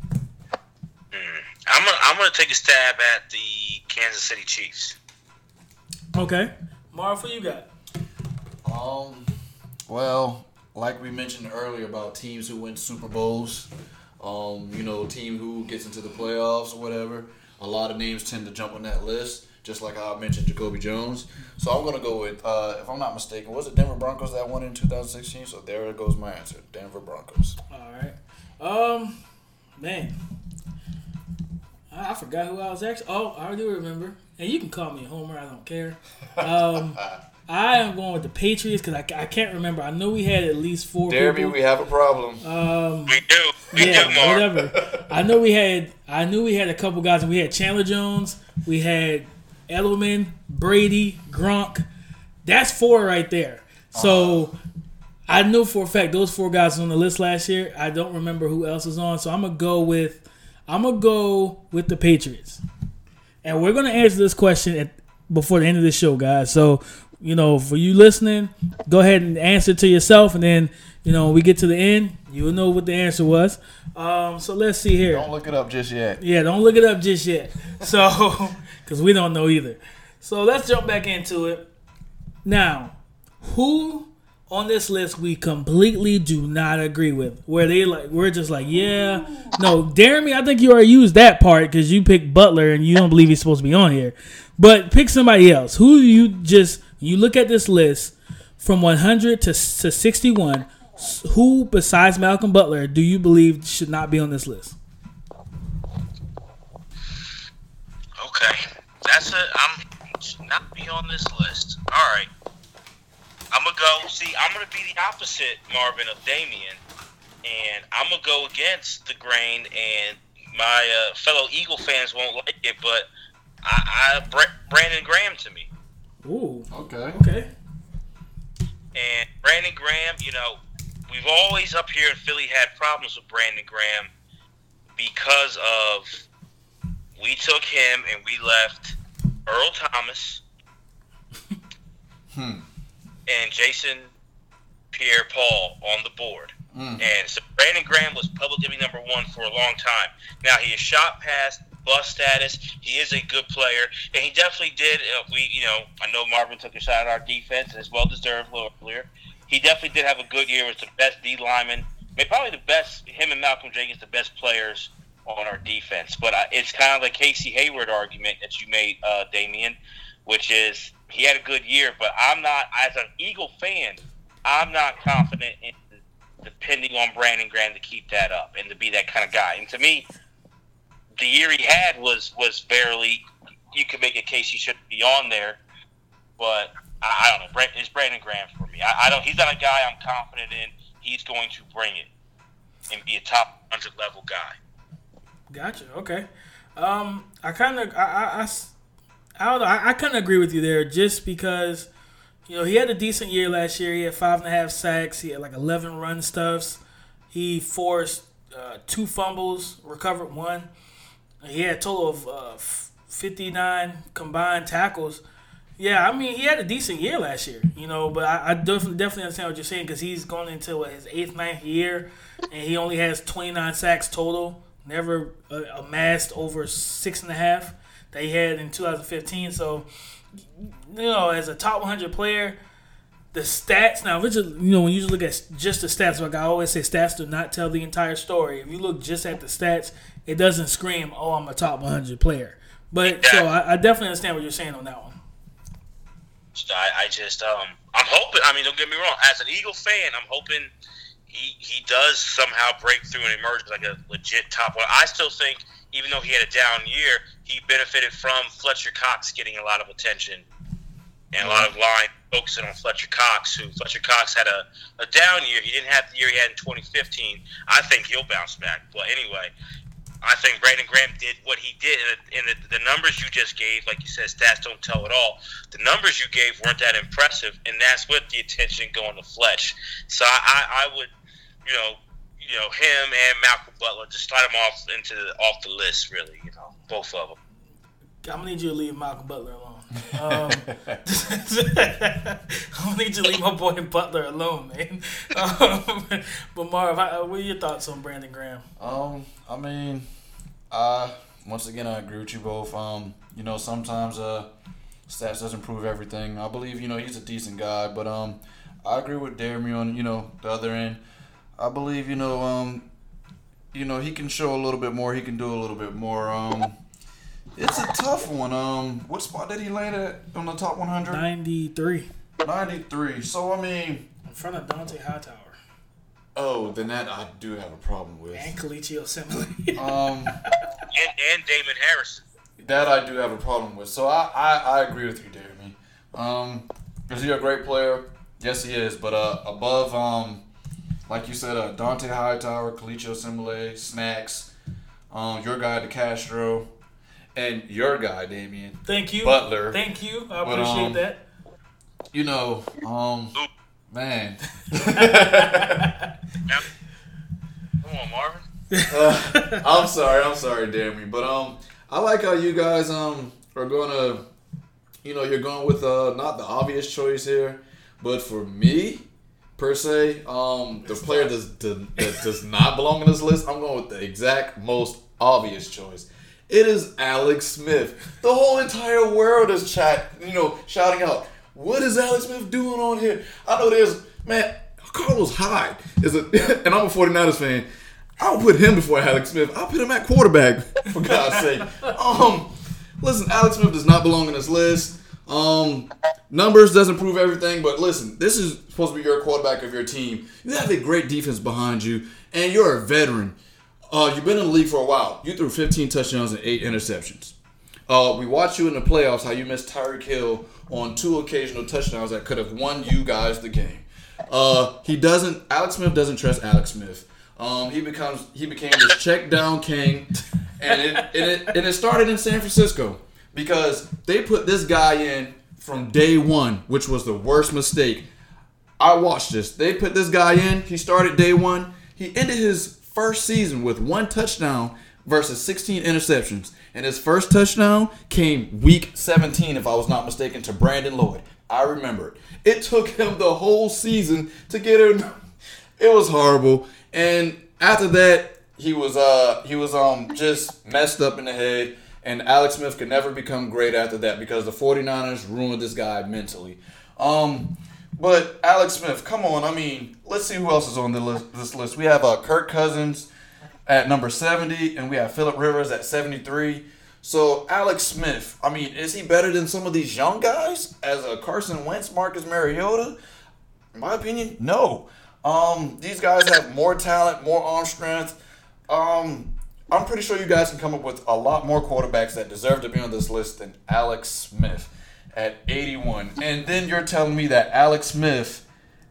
I'm gonna, I'm gonna take a stab at the Kansas City Chiefs. Okay, Marv, who you got? Um, well, like we mentioned earlier about teams who win Super Bowls, um, you know, team who gets into the playoffs or whatever, a lot of names tend to jump on that list, just like I mentioned Jacoby Jones. So I'm going to go with, uh, if I'm not mistaken, was it Denver Broncos that won in two thousand sixteen? So there goes my answer, Denver Broncos. All right. Um, man, I, I forgot who I was actually. Oh, I do remember. And you can call me a homer. I don't care. Um, I am going with the Patriots because I, I can't remember. I know we had at least four Jeremy, people. we have a problem. Um, We do. We yeah, do, Mark. whatever. I know we had. I knew we had a couple guys. We had Chandler Jones. We had Edelman, Brady, Gronk. That's four right there. So uh-huh. I knew for a fact those four guys on the list last year. I don't remember who else was on. So I'm gonna go with. I'm gonna go with the Patriots. And we're going to answer this question at, before the end of the show, guys. So, you know, for you listening, go ahead and answer to yourself. And then, you know, when we get to the end, you'll know what the answer was. Um, so let's see here. Don't look it up just yet. Yeah, don't look it up just yet. So, because we don't know either. So let's jump back into it. Now, who on this list we completely do not agree with? Where they like, we're just like, yeah. No, Jeremy, I think you already used that part because you picked Butler and you don't believe he's supposed to be on here. But pick somebody else. Who you just, you look at this list from one hundred to, to sixty-one, who besides Malcolm Butler do you believe should not be on this list? Okay, that's a. I'm should not be on this list. All right, I'm gonna go. See, I'm gonna be the opposite, Marvin, of Damian, and I'm gonna go against the grain. And my uh, fellow Eagle fans won't like it, but I, I Brandon Graham to me. Ooh, okay, okay. And Brandon Graham, you know, we've always up here in Philly had problems with Brandon Graham because of we took him and we left Earl Thomas hmm. and Jason Pierre-Paul on the board. Mm. And so Brandon Graham was public enemy number one for a long time. Now, he is shot past bust status. He is a good player, and he definitely did. Uh, we, you know, I know Marvin took a shot at our defense, and it's well deserved a little earlier. He definitely did have a good year. Was the best D lineman, I mean, probably the best. Him and Malcolm Jenkins, the best players on our defense. But uh, it's kind of the Casey Hayward argument that you made, uh, Damian, which is he had a good year, but I'm not. As an Eagle fan, I'm not confident in depending on Brandon Graham to keep that up and to be that kind of guy. And to me, the year he had was was barely. You could make a case he shouldn't be on there, but I, I don't know. It's Brandon Graham for me. I, I don't. He's not a guy I'm confident in. He's going to bring it and be a top one hundred level guy. Gotcha. Okay. Um, I kind of, I, I, I, I don't know. I, I kind of agree with you there, just because, you know, he had a decent year last year. He had five and a half sacks. He had like eleven run stuffs. He forced uh, two fumbles, recovered one. He had a total of uh, fifty-nine combined tackles. Yeah, I mean, he had a decent year last year, you know, but I, I definitely, definitely understand what you're saying because he's going into what, his eighth, ninth year, and he only has twenty-nine sacks total. Never uh, amassed over six and a half that he had in two thousand fifteen. So, you know, as a top one hundred player, the stats now, which is, you know, when you just look at just the stats, like I always say, stats do not tell the entire story. If you look just at the stats, it doesn't scream, "Oh, I'm a top one hundred player." But so I, I definitely understand what you're saying on that one. I, I just, um, I'm hoping. I mean, don't get me wrong. As an Eagle fan, I'm hoping he he does somehow break through and emerge like a legit top one. I still think even though he had a down year, he benefited from Fletcher Cox getting a lot of attention and a lot of line focusing on Fletcher Cox, who Fletcher Cox had a, a down year. He didn't have the year he had in twenty fifteen. I think he'll bounce back. But anyway, I think Brandon Graham did what he did. And the, the numbers you just gave, like you said, stats don't tell it all. The numbers you gave weren't that impressive, and that's with the attention going to Fletch. So I, I, I would, you know, you know, him and Malcolm Butler, just slide them off into the, off the list, really, you know, both of them. I'm going to need you to leave Malcolm Butler alone. Um, I'm going to need you to leave my boy Butler alone, man. Um, but Marv, how, what are your thoughts on Brandon Graham? Um, I mean, I once again I agree with you both. Um, you know, sometimes uh, stats doesn't prove everything. I believe you know he's a decent guy, but um, I agree with Jeremy on you know the other end. I believe you know um, you know he can show a little bit more. He can do a little bit more. Um, it's a tough one. Um, what spot did he land at on the top one hundred? ninety-three. ninety-three. So I mean, in front of Dante Hightower. Oh, then that I do have a problem with. And Kalichi Osemele. um, and, and Damon Harrison. That I do have a problem with. So I, I, I agree with you, Jeremy. Um, is he a great player? Yes, he is. But uh, above, um, like you said, uh, Dante Hightower, Kalichi Osemele, Snacks, um, your guy DeCastro, and your guy Damian. Thank you, Butler. Thank you. I but, appreciate um, that. You know, um, man. Come on, Marvin. uh, I'm sorry, I'm sorry, Jeremy, but um, I like how you guys um are gonna, you know, you're going with uh not the obvious choice here, but for me, per se, um, the player does that does not belong in this list. I'm going with the exact most obvious choice. It is Alex Smith. The whole entire world is chat, you know, shouting out, "What is Alex Smith doing on here?" I know there's man. Carlos Hyde is a, and I'm a 49ers fan. I'll put him before Alex Smith. I'll put him at quarterback, for God's sake. Um, listen, Alex Smith does not belong in this list. Um, numbers doesn't prove everything, but listen, this is supposed to be your quarterback of your team. You have a great defense behind you, and you're a veteran. Uh, you've been in the league for a while. You threw fifteen touchdowns and eight interceptions. Uh, we watched you in the playoffs, how you missed Tyreek Hill on two occasional touchdowns that could have won you guys the game. Uh, he doesn't. Alex Smith doesn't trust Alex Smith. Um, he becomes. He became this check down king, and it, and it and it started in San Francisco because they put this guy in from day one, which was the worst mistake. I watched this. They put this guy in. He started day one. He ended his first season with one touchdown versus sixteen interceptions, and his first touchdown came week seventeen, if I was not mistaken, to Brandon Lloyd. I remember it. It took him the whole season to get it. It was horrible. And after that, he was uh he was um just messed up in the head. And Alex Smith could never become great after that because the 49ers ruined this guy mentally. Um, but Alex Smith, come on. I mean, let's see who else is on the list, this list. We have uh, Kirk Cousins at number seventy, and we have Phillip Rivers at seventy-three. So, Alex Smith, I mean, is he better than some of these young guys? As a Carson Wentz, Marcus Mariota? In my opinion, no. Um, these guys have more talent, more arm strength. Um, I'm pretty sure you guys can come up with a lot more quarterbacks that deserve to be on this list than Alex Smith at eighty-one. And then you're telling me that Alex Smith,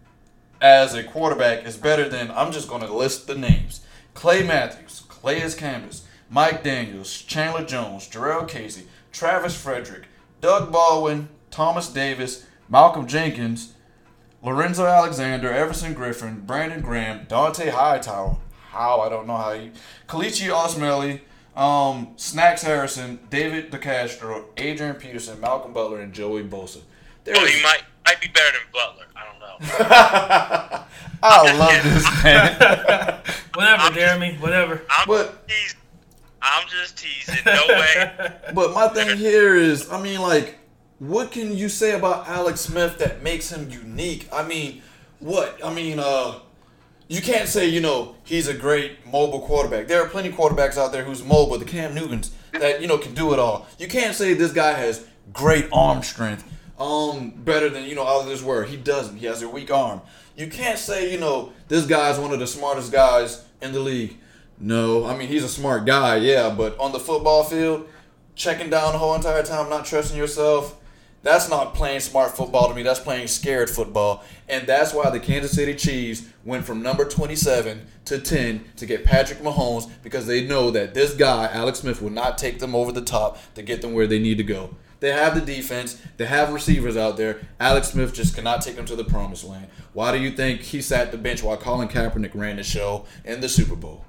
as a quarterback, is better than, I'm just going to list the names. Clay Matthews, Calais Campbell, Mike Daniels, Chandler Jones, Jarrell Casey, Travis Frederick, Doug Baldwin, Thomas Davis, Malcolm Jenkins, Lorenzo Alexander, Everson Griffin, Brandon Graham, Dante Hightower. How? I don't know how you. Kalichi Osemele, um, Snacks Harrison, David DeCastro, Adrian Peterson, Malcolm Butler, and Joey Bosa. There well, is... he might might be better than Butler. I don't know. I love this man. Whatever, I'm Jeremy. Just, whatever. I'm but. Just I'm just teasing. No way. But my thing here is, I mean, like, what can you say about Alex Smith that makes him unique? I mean, what? I mean, uh, you can't say, you know, he's a great mobile quarterback. There are plenty of quarterbacks out there who's mobile, the Cam Newtons, that, you know, can do it all. You can't say this guy has great arm strength, um, better than, you know, others were. He doesn't. He has a weak arm. You can't say, you know, this guy's one of the smartest guys in the league. No. I mean, he's a smart guy, yeah, but on the football field, checking down the whole entire time, not trusting yourself, that's not playing smart football to me. That's playing scared football. And that's why the Kansas City Chiefs went from number twenty-seven to ten to get Patrick Mahomes, because they know that this guy, Alex Smith, will not take them over the top to get them where they need to go. They have the defense. They have receivers out there. Alex Smith just cannot take them to the promised land. Why do you think he sat the bench while Colin Kaepernick ran the show in the Super Bowl?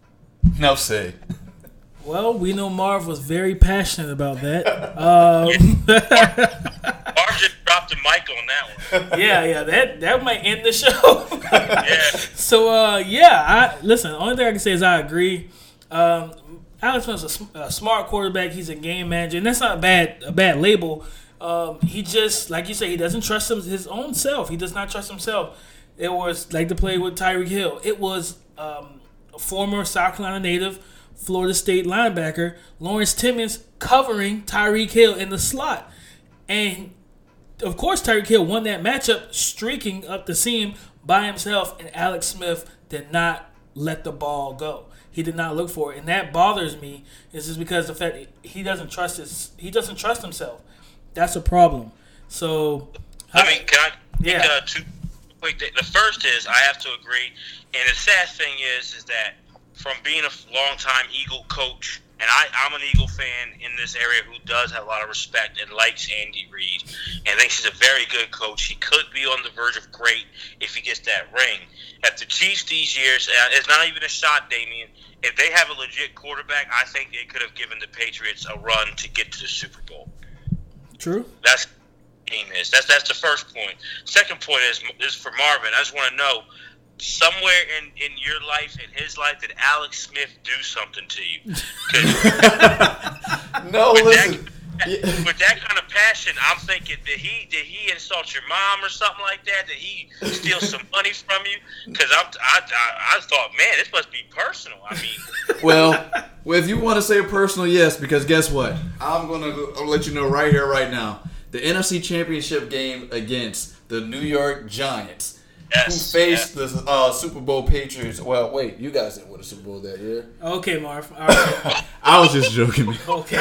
No say. Well, we know Marv was very passionate about that. Um, Marv just dropped the mic on that one. yeah, yeah, that that might end the show. Yeah. So, uh, yeah, I listen. The only thing I can say is I agree. Um, Alex Smith's a, sm- a smart quarterback. He's a game manager, and that's not a bad a bad label. Um, he just, like you say, he doesn't trust him, his own self. He does not trust himself. It was like the play with Tyreek Hill. It was um, a former South Carolina native, Florida State linebacker, Lawrence Timmons, covering Tyreek Hill in the slot. And, of course, Tyreek Hill won that matchup streaking up the seam by himself, and Alex Smith did not let the ball go. He did not look for it, and that bothers me. Is just because the fact he doesn't trust his, he doesn't trust himself. That's a problem. So, I mean, can I yeah. make uh, two quick? The first is I have to agree, and the sad thing is, is that from being a longtime Eagle coach, and I, I'm an Eagle fan in this area who does have a lot of respect and likes Andy Reid and thinks he's a very good coach. He could be on the verge of great if he gets that ring. At the Chiefs these years, uh, it's not even a shot, Damian. If they have a legit quarterback, I think they could have given the Patriots a run to get to the Super Bowl. True. That's game is. That's that's the first point. Second point is is for Marvin. I just want to know, somewhere in, in your life, in his life, did Alex Smith do something to you? No, with listen. That, with that kind of passion, I'm thinking, did he did he insult your mom or something like that? Did he steal some money from you? Because I, I, I thought, man, this must be personal. I mean, Well, well, if you want to say personal, yes, because guess what? I'm going to let you know right here, right now. The N F C Championship game against the New York Giants, yes, who faced yes. the uh, Super Bowl Patriots. Well, wait, you guys didn't win the Super Bowl that year. Okay, Marv. All right. I was just joking, man. Okay.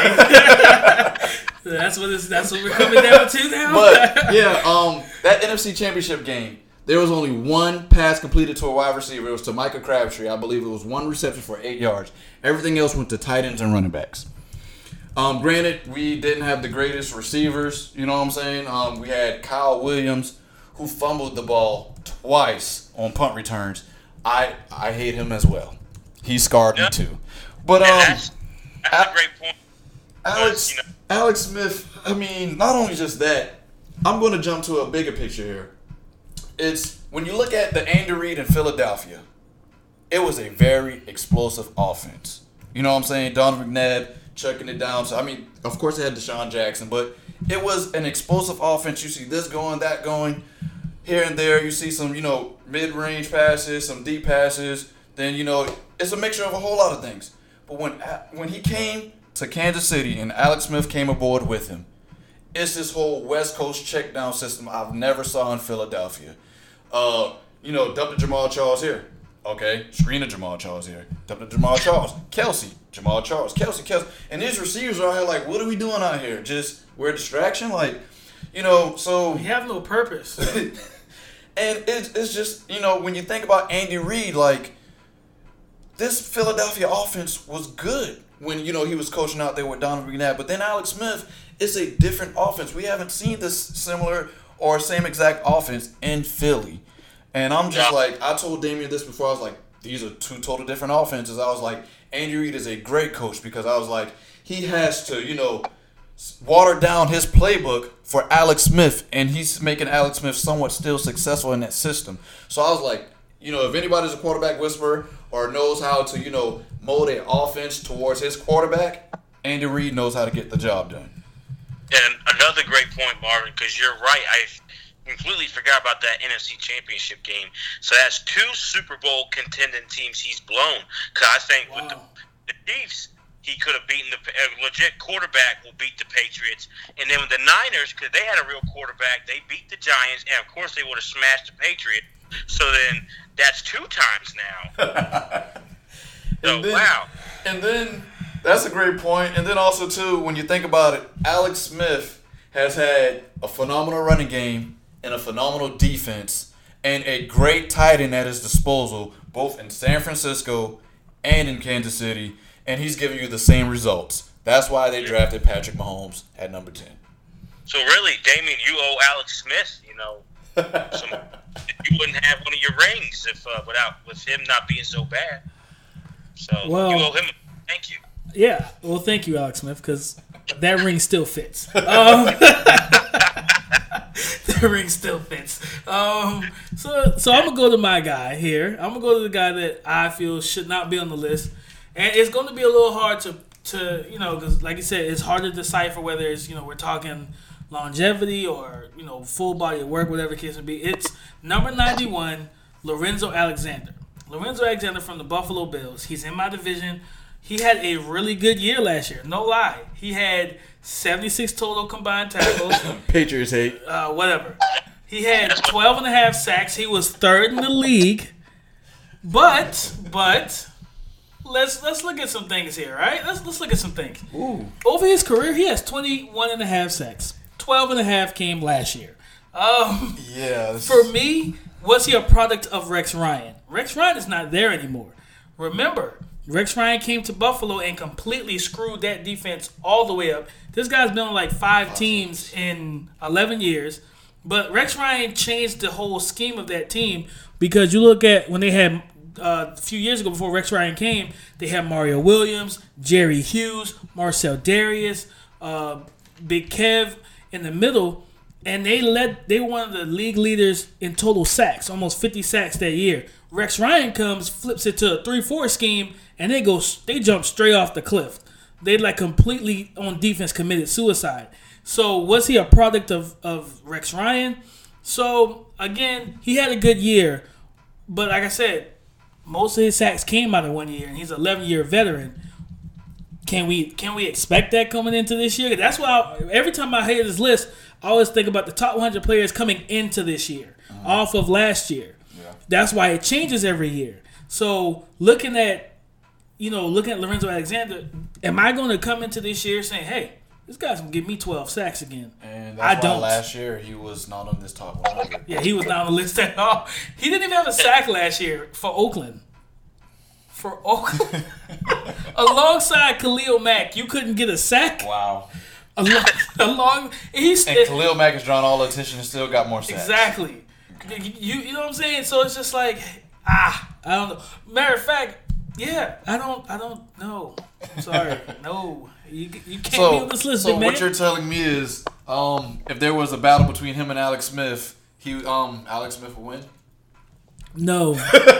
that's what it's, that's what we're coming down to now. But yeah, um, that N F C Championship game, there was only one pass completed to a wide receiver. It was to Micah Crabtree. I believe it was one reception for eight yards. Everything else went to tight ends and running backs. Um, granted, we didn't have the greatest receivers. You know what I'm saying? Um, we had Kyle Williams, who fumbled the ball twice on punt returns. I I hate him as well. He scarred yeah. me too. But yeah, um, that's, that's I, a great point. Alex You know. Alex Smith, I mean, not only just that, I'm going to jump to a bigger picture here. It's when you look at the Andy Reid in Philadelphia, it was a very explosive offense. You know what I'm saying? Donovan McNabb chucking it down. So, I mean, of course, they had Deshaun Jackson, but it was an explosive offense. You see this going, that going, here and there. You see some, you know, mid-range passes, some deep passes. Then, you know, it's a mixture of a whole lot of things. But when when he came to Kansas City and Alex Smith came aboard with him, it's this whole West Coast check down system I've never saw in Philadelphia. Uh, you know, dump the Jamal Charles here. Okay, screen to Jamal Charles here. Dump the Jamal Charles. Kelsey, Jamal Charles. Kelsey, Kelsey. And these receivers are out here like, what are we doing out here? Just, we're a distraction? Like, you know, so. We have no purpose. And it's, it's just, you know, when you think about Andy Reid, like, this Philadelphia offense was good when, you know, he was coaching out there with Donovan McNabb. But then Alex Smith, it's a different offense. We haven't seen this similar or same exact offense in Philly. And I'm just yeah. like, I told Damian this before. I was like, these are two total different offenses. I was like, Andy Reid is a great coach because I was like, he has to, you know, water down his playbook for Alex Smith, and he's making Alex Smith somewhat still successful in that system. So I was like, you know, if anybody's a quarterback whisperer or knows how to, you know, mold an offense towards his quarterback, Andy Reid knows how to get the job done. And another great point, Marvin, because you're right. I completely forgot about that N F C Championship game. So that's two Super Bowl contending teams he's blown. Because I think wow. with the, the Chiefs, he could have beaten the a legit quarterback will beat the Patriots. And then with the Niners, because they had a real quarterback, they beat the Giants. And, of course, they would have smashed the Patriots. So then that's two times now. So, and then, wow. And then, that's a great point. And then also, too, when you think about it, Alex Smith has had a phenomenal running game and a phenomenal defense and a great tight end at his disposal, both in San Francisco and in Kansas City, and he's giving you the same results. That's why they drafted Patrick Mahomes at number ten. So really, Damien, you owe Alex Smith, you know, some, you wouldn't have one of your rings if uh, without with him not being so bad. So well, you owe him. Thank you. Yeah, well, thank you, Alex Smith, because that ring still fits. Um, the ring still fits. Um, so, so I'm gonna go to my guy here. I'm gonna go to the guy that I feel should not be on the list, and it's going to be a little hard to, to you know, because like you said, it's hard to decipher whether it's you know we're talking longevity or you know full body of work, whatever the case may be. It's number ninety-one, Lorenzo Alexander. Lorenzo Alexander from the Buffalo Bills. He's in my division. He had a really good year last year. No lie. He had seventy-six total combined tackles. Patriots hate. Uh, whatever. He had twelve and a half sacks. He was third in the league. But, but, let's let's look at some things here, right? Let's let's look at some things. Ooh. Over his career, he has twenty-one and a half sacks. twelve and a half came last year. Um, yeah. For me, was he a product of Rex Ryan? Rex Ryan is not there anymore. Remember, Rex Ryan came to Buffalo and completely screwed that defense all the way up. This guy's been on like five teams in eleven years. But Rex Ryan changed the whole scheme of that team because you look at when they had uh, a few years ago before Rex Ryan came, they had Mario Williams, Jerry Hughes, Marcel Darius, uh, Big Kev in the middle. And they led. They were one of the league leaders in total sacks, almost fifty sacks that year. Rex Ryan comes, flips it to a three four scheme, and they go. They jump straight off the cliff. They like completely on defense committed suicide. So was he a product of, of Rex Ryan? So again, he had a good year, but like I said, most of his sacks came out of one year, and he's an eleven year veteran. Can we can we expect that coming into this year? That's why I, every time I hear this list, I always think about the top one hundred players coming into this year, uh-huh. off of last year. Yeah. That's why it changes every year. So looking at, you know, looking at Lorenzo Alexander, am I going to come into this year saying, hey, this guy's going to give me twelve sacks again? And that's I why don't. Last year he was not on this top one hundred. Yeah, he was not on the list at all. He didn't even have a sack last year for Oakland. For Oakland. Alongside Khalil Mack, you couldn't get a sack. Wow. Along, along he's and Khalil Mack has drawn all the attention and still got more sacks. Exactly. Okay. You you know what I'm saying? So it's just like ah, I don't know. Matter of fact, yeah, I don't I don't know. I'm sorry, no, you you can't so, be on this list, So big man. what you're telling me is, um, if there was a battle between him and Alex Smith, he um Alex Smith would win. No.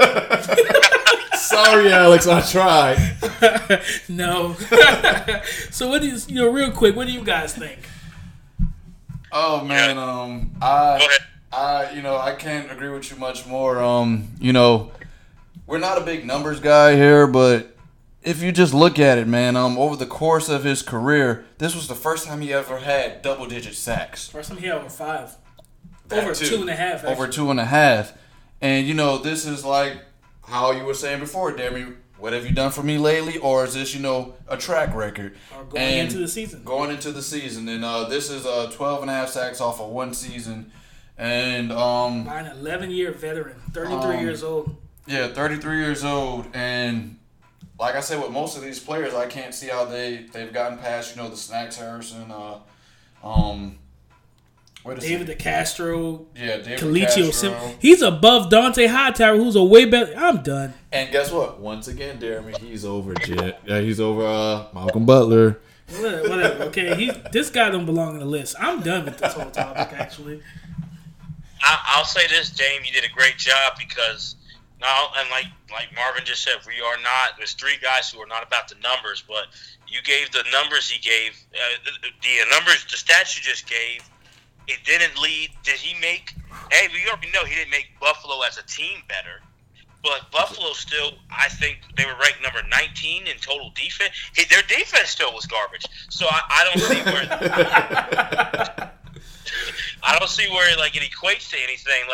Sorry, Alex, I tried. No. So what is you know real quick? What do you guys think? Oh man, um, I, I, you know, I can't agree with you much more. Um, you know, we're not a big numbers guy here, but if you just look at it, man, um, over the course of his career, this was the first time he ever had double-digit sacks. First time he had over five. That over too. two and a half. Actually. Over two and a half, and you know, this is like how you were saying before, Demi. What have you done for me lately, or is this, you know, a track record? Or going and into the season. Going into the season, and uh, this is uh, twelve and a half sacks off of one season, and um, by an eleven year veteran, thirty-three um, years old. Yeah, thirty-three years old, and like I said, with most of these players, I can't see how they they've gotten past, you know, the Snacks Harrison, uh, um. David DeCastro, yeah, David Kalichio DeCastro. Sim. He's above Dante Hightower, who's a way better. I'm done. And guess what? Once again, Jeremy, he's over Jet. Yeah, he's over uh, Malcolm Butler. Whatever. whatever okay, he this guy don't belong on the list. I'm done with this whole topic. Actually, I, I'll say this, Dame, you did a great job because now, and like like Marvin just said, we are not. There's three guys who are not about the numbers, but you gave the numbers he gave. Uh, the, the numbers, the stats you just gave. It didn't lead. Did he make? Hey, we already know he didn't make Buffalo as a team better, but Buffalo still, I think they were ranked number nineteen in total defense. Hey, their defense still was garbage. So I, I don't see where. I don't see where like it equates to anything. Like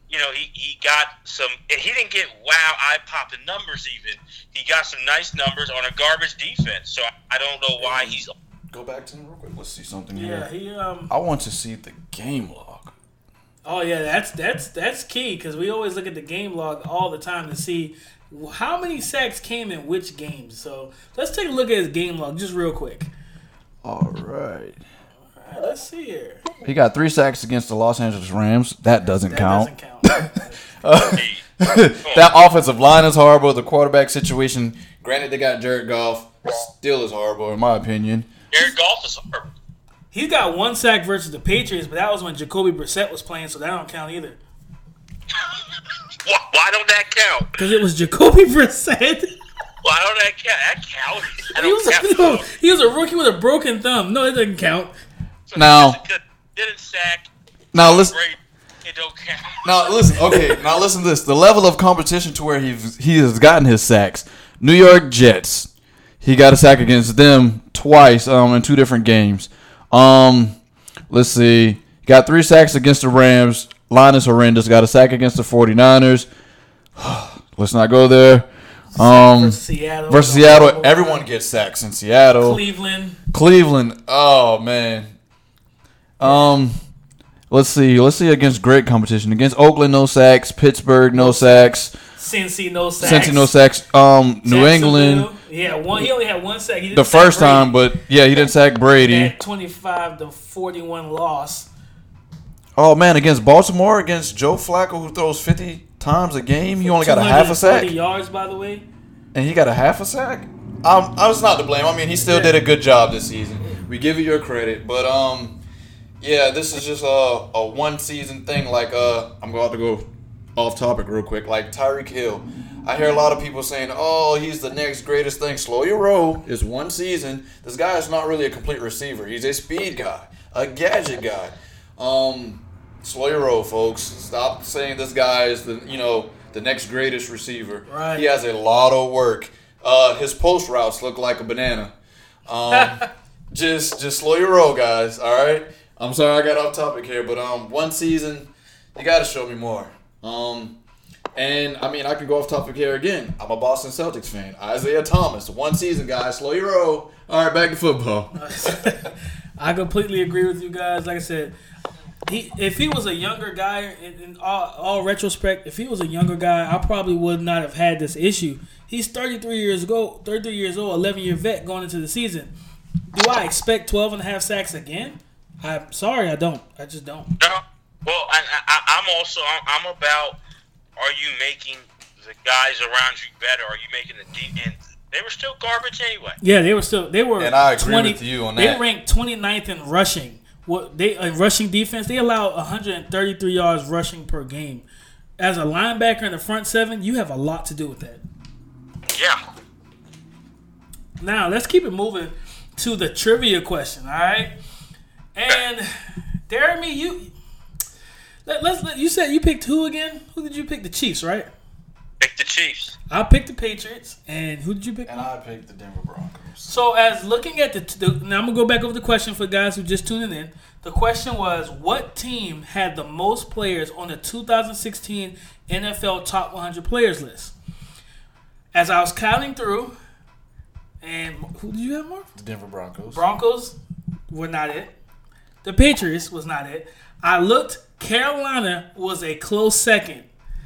you know, he, he got some. He didn't get wow eye popping numbers even. He got some nice numbers on a garbage defense. So I don't know why he's. Go back to him real quick. Let's see something Yeah, here. he um. I want to see the game log. Oh yeah, that's that's that's key because we always look at the game log all the time to see how many sacks came in which games. So let's take a look at his game log just real quick. All right. All right, let's see here. He got three sacks against the Los Angeles Rams. That doesn't That count. doesn't count. Uh, that offensive line is horrible. The quarterback situation, granted, they got Jared Goff, still is horrible in my opinion. Jared Goff is horrible. He's got one sack versus the Patriots, but that was when Jacoby Brissett was playing, so that don't count either. Why, why don't that count? Because it was Jacoby Brissett. Why don't that count? That counts. That He was, don't a, count. he was a rookie with a broken thumb. No, it doesn't count. So Now- he didn't- didn't sack. Now listen. Great. It don't count. Now listen. Okay. Now listen to this. The level of competition to where he he has gotten his sacks. New York Jets. He got a sack against them twice um, in two different games. Um, let's see. Got three sacks against the Rams. Line is horrendous. Got a sack against the 49ers. Let's not go there. Um, versus Seattle. versus Seattle. Everyone gets sacks in Seattle. Cleveland. Cleveland. Oh man. Um, let's see. Let's see against great competition. Against Oakland, no sacks. Pittsburgh, no sacks. Cincy, no sacks. Cincy, no sacks. Um, New England. Jacksonville, Yeah, one. He only had one sack. He didn't The sack first Brady. time, but yeah, he didn't sack Brady. That twenty-five to forty-one loss. Oh man, against Baltimore, against Joe Flacco, who throws fifty times a game, he only got a half a sack, two hundred forty yards, by the way. and he got a half a sack. Um, I was not to blame. I mean, he still did a good job this season. We give you your credit, but um, yeah, this is just a a one season thing. Like uh, I'm about to go off topic real quick. Like Tyreek Hill, I hear a lot of people saying, "Oh, he's the next greatest thing." Slow your roll. It's one season. This guy is not really a complete receiver. He's a speed guy, a gadget guy. Um, slow your roll, folks. Stop saying this guy is the you know the next greatest receiver. Right. He has a lot of work. Uh, his post routes look like a banana. Um, just just slow your roll, guys. All right. I'm sorry I got off topic here, but um, one season, you got to show me more. Um, and I mean I can go off topic here again. I'm a Boston Celtics fan. Isaiah Thomas, one season, guys. Slow your roll. All right, back to football. I completely agree with you guys. Like I said, he if he was a younger guy, in, in all, all retrospect, if he was a younger guy, I probably would not have had this issue. He's thirty-three years ago, thirty-three years old, eleven year vet going into the season. Do I expect twelve and a half sacks again? I'm sorry, I don't. I just don't. No. Well, I, I, I'm also I'm, I'm about. Are you making the guys around you better? Are you making the deep? And they were still garbage anyway. Yeah, they were still they were. And I agree twenty, with you on they that. ranked twenty-ninth in rushing. What they in rushing defense? They allow one hundred thirty-three yards rushing per game. As a linebacker in the front seven, you have a lot to do with that. Yeah. Now let's keep it moving to the trivia question. All right, and Jeremy, you let, let's let you said you picked who again? Who did you pick? The Chiefs, right? Pick the Chiefs. I picked the Patriots, and who did you pick? And I picked the Denver Broncos. So, as looking at the, the now, I'm gonna go back over the question for guys who just tuning in. The question was, what team had the most players on the two thousand sixteen N F L Top one hundred Players list? As I was counting through, and who did you have, Mark? The Denver Broncos. Broncos were not it. The Patriots was not it. I looked. Carolina was a close second.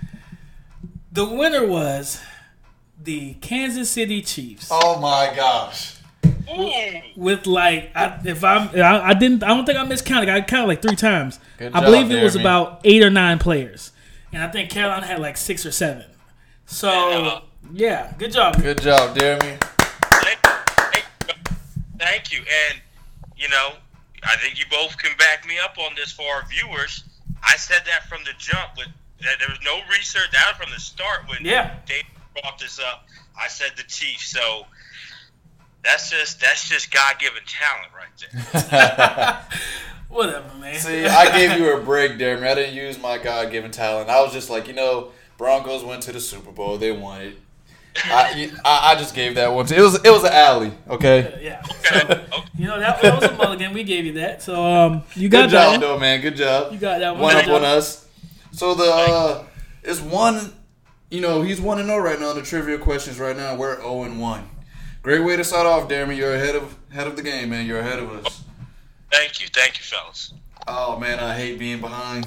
The winner was the Kansas City Chiefs. Oh my gosh. With like, I, if I'm, I, I didn't, I don't think I miscounted. I counted like three times. Good I job, believe it was Jeremy. about eight or nine players, and I think Carolina had like six or seven. So yeah, good job. Good job, Jeremy. Thank, thank, thank you. And, you know, I think you both can back me up on this for our viewers. I said that from the jump. With that there was no research. That was from the start when Yeah. Dave brought this up. I said the Chiefs. So that's just that's just God-given talent right there. Whatever, man. See, I gave you a break, Jeremy. I didn't use my God-given talent. I was just like, you know, Broncos went to the Super Bowl. They won it. I, I, I just gave that one to it was it was an alley, okay. Yeah. Okay. So, Okay. you know that, that was a mulligan. We gave you that. So um, you got Good that job, one. though, man. Good job. You got that one. One Good up job. on us. So the uh, it's one, you know, he's one and zero right now in the trivia questions. Right now, we're zero and one. Great way to start off, Jeremy. You're ahead of ahead of the game, man. You're ahead of us. Thank you, thank you, fellas. Oh man, I hate being behind.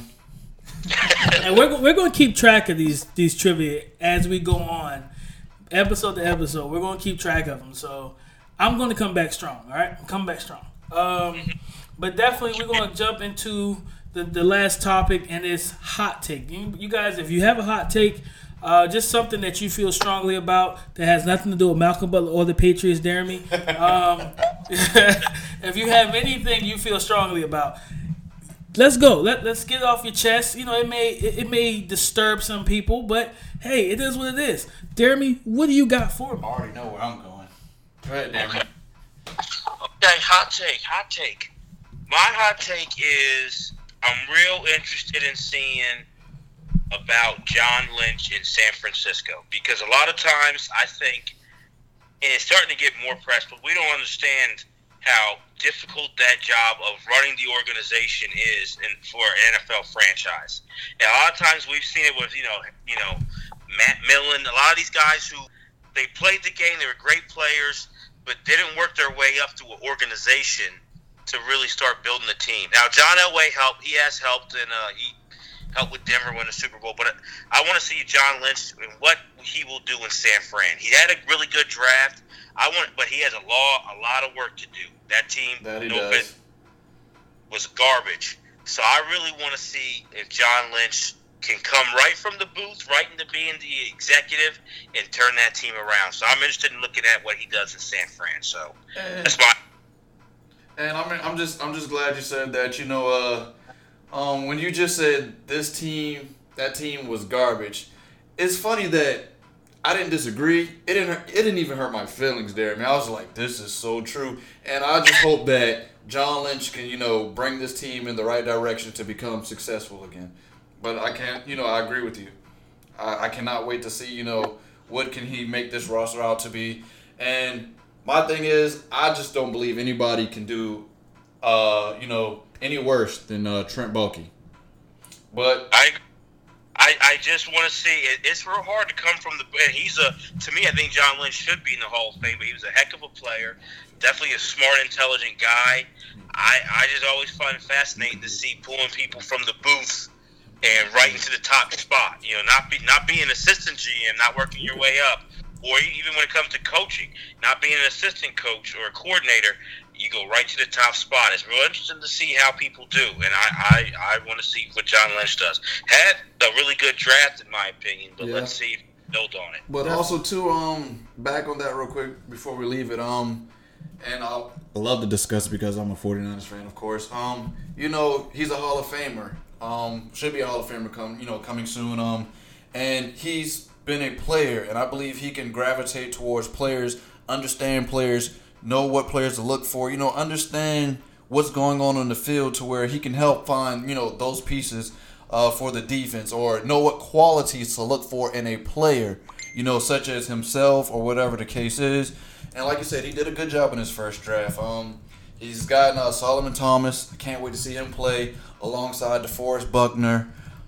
And we're we're gonna keep track of these these trivia as we go on, episode to episode. We're gonna keep track of them. So I'm gonna come back strong. All right, come back strong. Um, but definitely we're gonna jump into the, the last topic, and it's hot take. You, you guys, if you have a hot take, uh, just something that you feel strongly about that has nothing to do with Malcolm Butler or the Patriots, Jeremy. Um, if you have anything you feel strongly about, let's go. Let let's get it off your chest. You know, it may it, it may disturb some people, but hey, it is what it is. Jeremy, what do you got for me? I already know where I'm going. Go ahead, Jeremy. Okay, hot take, hot take. My hot take is I'm real interested in seeing about John Lynch in San Francisco, because a lot of times I think, and it's starting to get more press, but we don't understand how difficult that job of running the organization is in, for an N F L franchise. And a lot of times we've seen it with, you know, you know, Matt Millen, a lot of these guys who they played the game, they were great players, but didn't work their way up to an organization to really start building the team. Now, John Elway helped. He has helped, and uh, he helped with Denver win the Super Bowl. But I want to see John Lynch and what he will do in San Fran. He had a really good draft. I want, but he has a law, a lot of work to do. That team, That he no does. bit, was garbage. So I really want to see if John Lynch can come right from the booth, right into being the executive, and turn that team around. So I'm interested in looking at what he does in San Fran. So And, that's my. and I'm I'm just I'm just glad you said that. You know, uh, um, when you just said this team, that team was garbage. It's funny that I didn't disagree. It didn't. It didn't even hurt my feelings there. I mean, I was like, this is so true. And I just hope that John Lynch can, you know, bring this team in the right direction to become successful again. But I can't, you know, I agree with you. I, I cannot wait to see, you know, what can he make this roster out to be. And my thing is, I just don't believe anybody can do, uh, you know, any worse than uh, Trent Baalke. But I, I, I just want to see. It, it's real hard to come from the. And he's a. To me, I think John Lynch should be in the Hall of Fame. But he was a heck of a player. Definitely a smart, intelligent guy. I, I just always find it fascinating to see pulling people from the booth and right into the top spot. You know, not be not being an assistant G M, not working your way up, or even when it comes to coaching, not being an assistant coach or a coordinator, you go right to the top spot. It's real interesting to see how people do, and I, I, I want to see what John Lynch does. Had a really good draft, in my opinion, but Yeah. let's see if he built on it. But also too, um, back on that real quick before we leave it, um, and I'll I love to discuss it because I'm a 49ers fan, of course. Um, you know, he's a Hall of Famer. Um, should be a Hall of Famer come, you know, coming soon. Um, and he's been a player, and I believe he can gravitate towards players, understand players, know what players to look for, you know, understand what's going on on the field to where he can help find, you know, those pieces uh, for the defense, or know what qualities to look for in a player, you know, such as himself or whatever the case is. And like you said, he did a good job in his first draft. Um, he's gotten uh, Solomon Thomas. I can't wait to see him play alongside DeForest Buckner.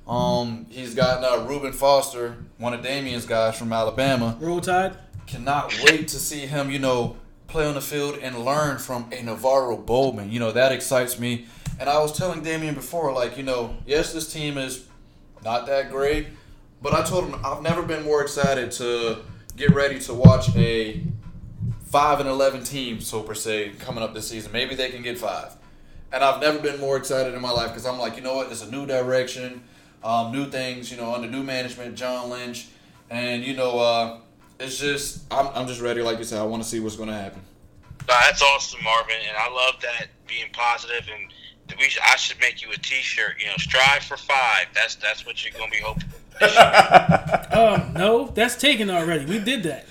Um, he's gotten uh, Reuben Foster, one of Damien's guys from Alabama. Roll Tide. Cannot wait to see him, you know, play on the field and learn from a Navarro Bowman. You know, that excites me. And I was telling Damien before, like, you know, yes, this team is not that great, but I told him I've never been more excited to get ready to watch a five and eleven team, so per se, coming up this season. Maybe they can get five. And I've never been more excited in my life because I'm like, you know what, it's a new direction, um, new things, you know, under new management, John Lynch. And, you know, uh, it's just, I'm, I'm just ready, like you said. I want to see what's going to happen. No, that's awesome, Marvin, and I love that, being positive, and we should, I should make you a T-shirt. You know, strive for five. That's that's what you're gonna be hoping. Um, no, that's taken already. We did that.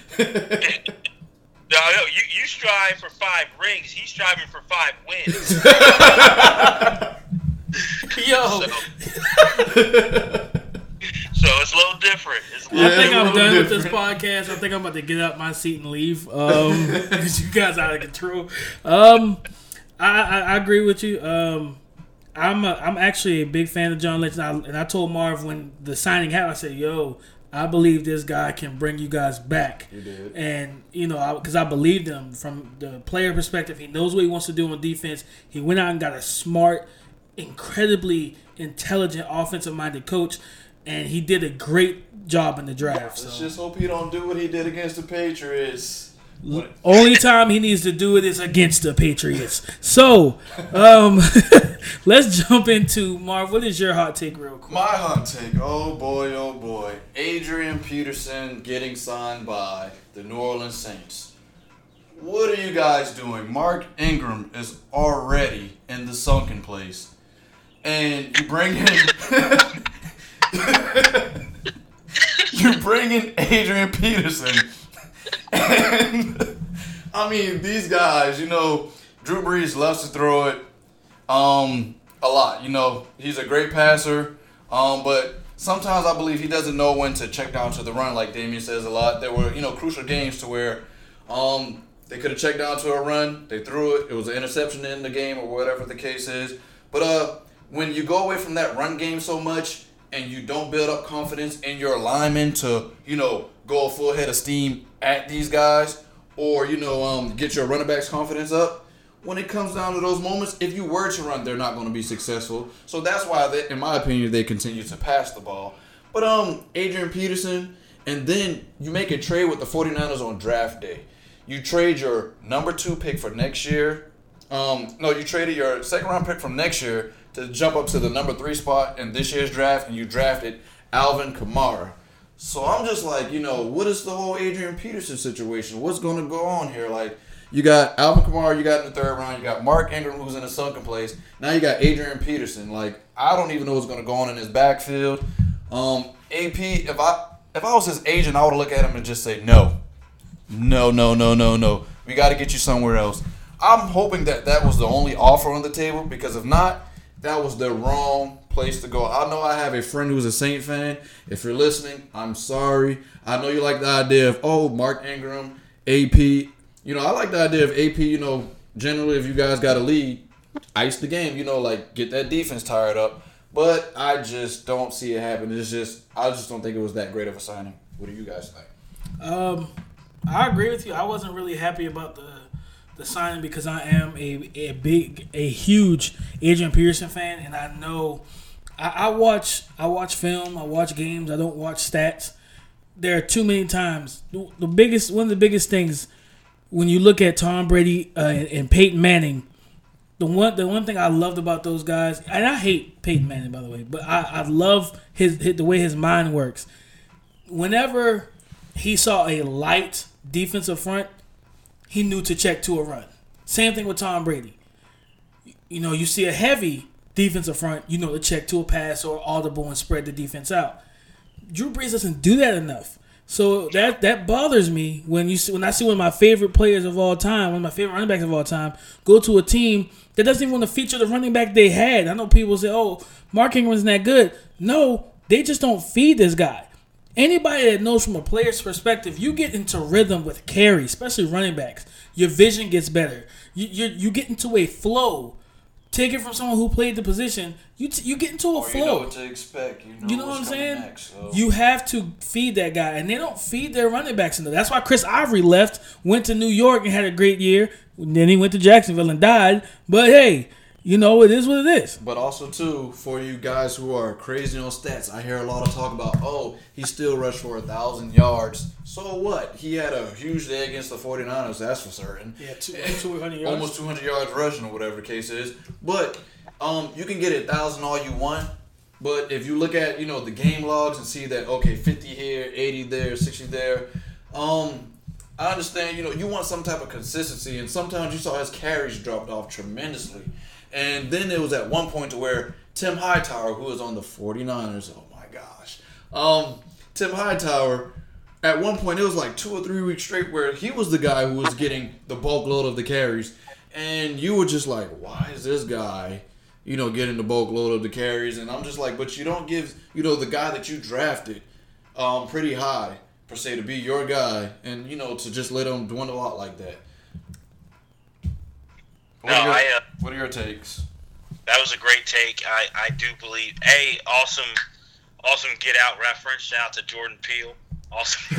No, no, you you strive for five rings. He's striving for five wins. Yo, So, so it's a little different. It's a I little think Yeah, I'm a little done with this different. podcast. I think I'm about to get out my seat and leave. Um, because you guys are out of control. Um, I, I, I agree with you. Um, I'm a, I'm actually a big fan of John Lynch, and I, and I told Marv when the signing happened, I said, "Yo, I believe this guy can bring you guys back." You did, and you know, because I, I believed him from the player perspective. He knows what he wants to do on defense. He went out and got a smart, incredibly intelligent, offensive-minded coach, and he did a great job in the draft. Let's so. just hope he don't do what he did against the Patriots. What? Only time he needs to do it is against the Patriots. So, um, let's jump into Marv. What is your hot take, real quick? My hot take. Oh boy, oh boy. Adrian Peterson getting signed by the New Orleans Saints. What are you guys doing? Mark Ingram is already in the sunken place, and you bring in you bring in Adrian Peterson. And, I mean, these guys, you know, Drew Brees loves to throw it um, a lot. You know, he's a great passer, um, but sometimes I believe he doesn't know when to check down to the run, like Damien says a lot. There were, you know, crucial games to where um, they could have checked down to a run, they threw it, it was an interception in the game or whatever the case is. But uh, when you go away from that run game so much and you don't build up confidence in your linemen to, you know, go full head of steam at these guys, or you know, um, get your running backs' confidence up. When it comes down to those moments, if you were to run, they're not going to be successful. So that's why, they, in my opinion, they continue to pass the ball. But um, Adrian Peterson, and then you make a trade with the 49ers on draft day. You trade your number two pick for next year. Um, no, you traded your second round pick from next year to jump up to the number three spot in this year's draft, and you drafted Alvin Kamara. So I'm just like, you know, what is the whole Adrian Peterson situation? What's going to go on here? Like, you got Alvin Kamara, you got in the third round, you got Mark Ingram, who's in a sunken place. Now you got Adrian Peterson. Like, I don't even know what's going to go on in his backfield. Um, A P, if I if I was his agent, I would look at him and just say, no, no, no, no, no, no. We got to get you somewhere else. I'm hoping that that was the only offer on the table, because if not, that was the wrong place to go. I know I have a friend who's a Saint fan. If you're listening, I'm sorry. I know you like the idea of, oh, Mark Ingram, A P. You know, I like the idea of A P, you know, generally if you guys got a lead, ice the game, you know, like get that defense tired up. But I just don't see it happen. It's just, I just don't think it was that great of a signing. What do you guys think? Um, I agree with you. I wasn't really happy about the the signing because I am a, a big, a huge Adrian Peterson fan, and I know I, I watch I watch film, I watch games, I don't watch stats. There are too many times. The, the biggest, one of the biggest things when you look at Tom Brady uh, and, and Peyton Manning, the one the one thing I loved about those guys, and I hate Peyton Manning by the way, but I, I love his, his the way his mind works. Whenever he saw a light defensive front, he knew to check to a run. Same thing with Tom Brady. You know, you see a heavy defensive front, you know to check to a pass or audible and spread the defense out. Drew Brees doesn't do that enough. So that that bothers me when you see, when I see one of my favorite players of all time, one of my favorite running backs of all time, go to a team that doesn't even want to feature the running back they had. I know people say, oh, Mark Ingram isn't that good. No, they just don't feed this guy. Anybody that knows from a player's perspective, you get into rhythm with carry, especially running backs. Your vision gets better. You you you get into a flow. Take it from someone who played the position. You t- you get into a or flow. You know what to expect. You know, you know what I'm what's saying? Next, so. You have to feed that guy, and they don't feed their running backs enough. That's why Chris Ivory left, went to New York and had a great year. Then he went to Jacksonville and died. But hey, you know, it is what it is. But also, too, for you guys who are crazy on stats, I hear a lot of talk about, oh, he still rushed for one thousand yards. So what? He had a huge day against the 49ers, that's for certain. Yeah, two, two hundred yards. Almost two hundred yards rushing or whatever the case is. But um, you can get a one thousand all you want. But if you look at, you know, the game logs and see that, okay, fifty here, eighty there, sixty there, um, I understand, you know, you want some type of consistency. And sometimes you saw his carries dropped off tremendously. And then it was at one point to where Tim Hightower, who was on the 49ers, oh my gosh, um, Tim Hightower, at one point it was like two or three weeks straight where he was the guy who was getting the bulk load of the carries. And you were just like, why is this guy, you know, getting the bulk load of the carries? And I'm just like, but you don't give, you know, the guy that you drafted um, pretty high, per se, to be your guy and, you know, to just let him dwindle out like that. What no, are your, I, uh, what are your takes? That was a great take. I, I do believe a awesome awesome Get Out reference. Shout out to Jordan Peele. Awesome.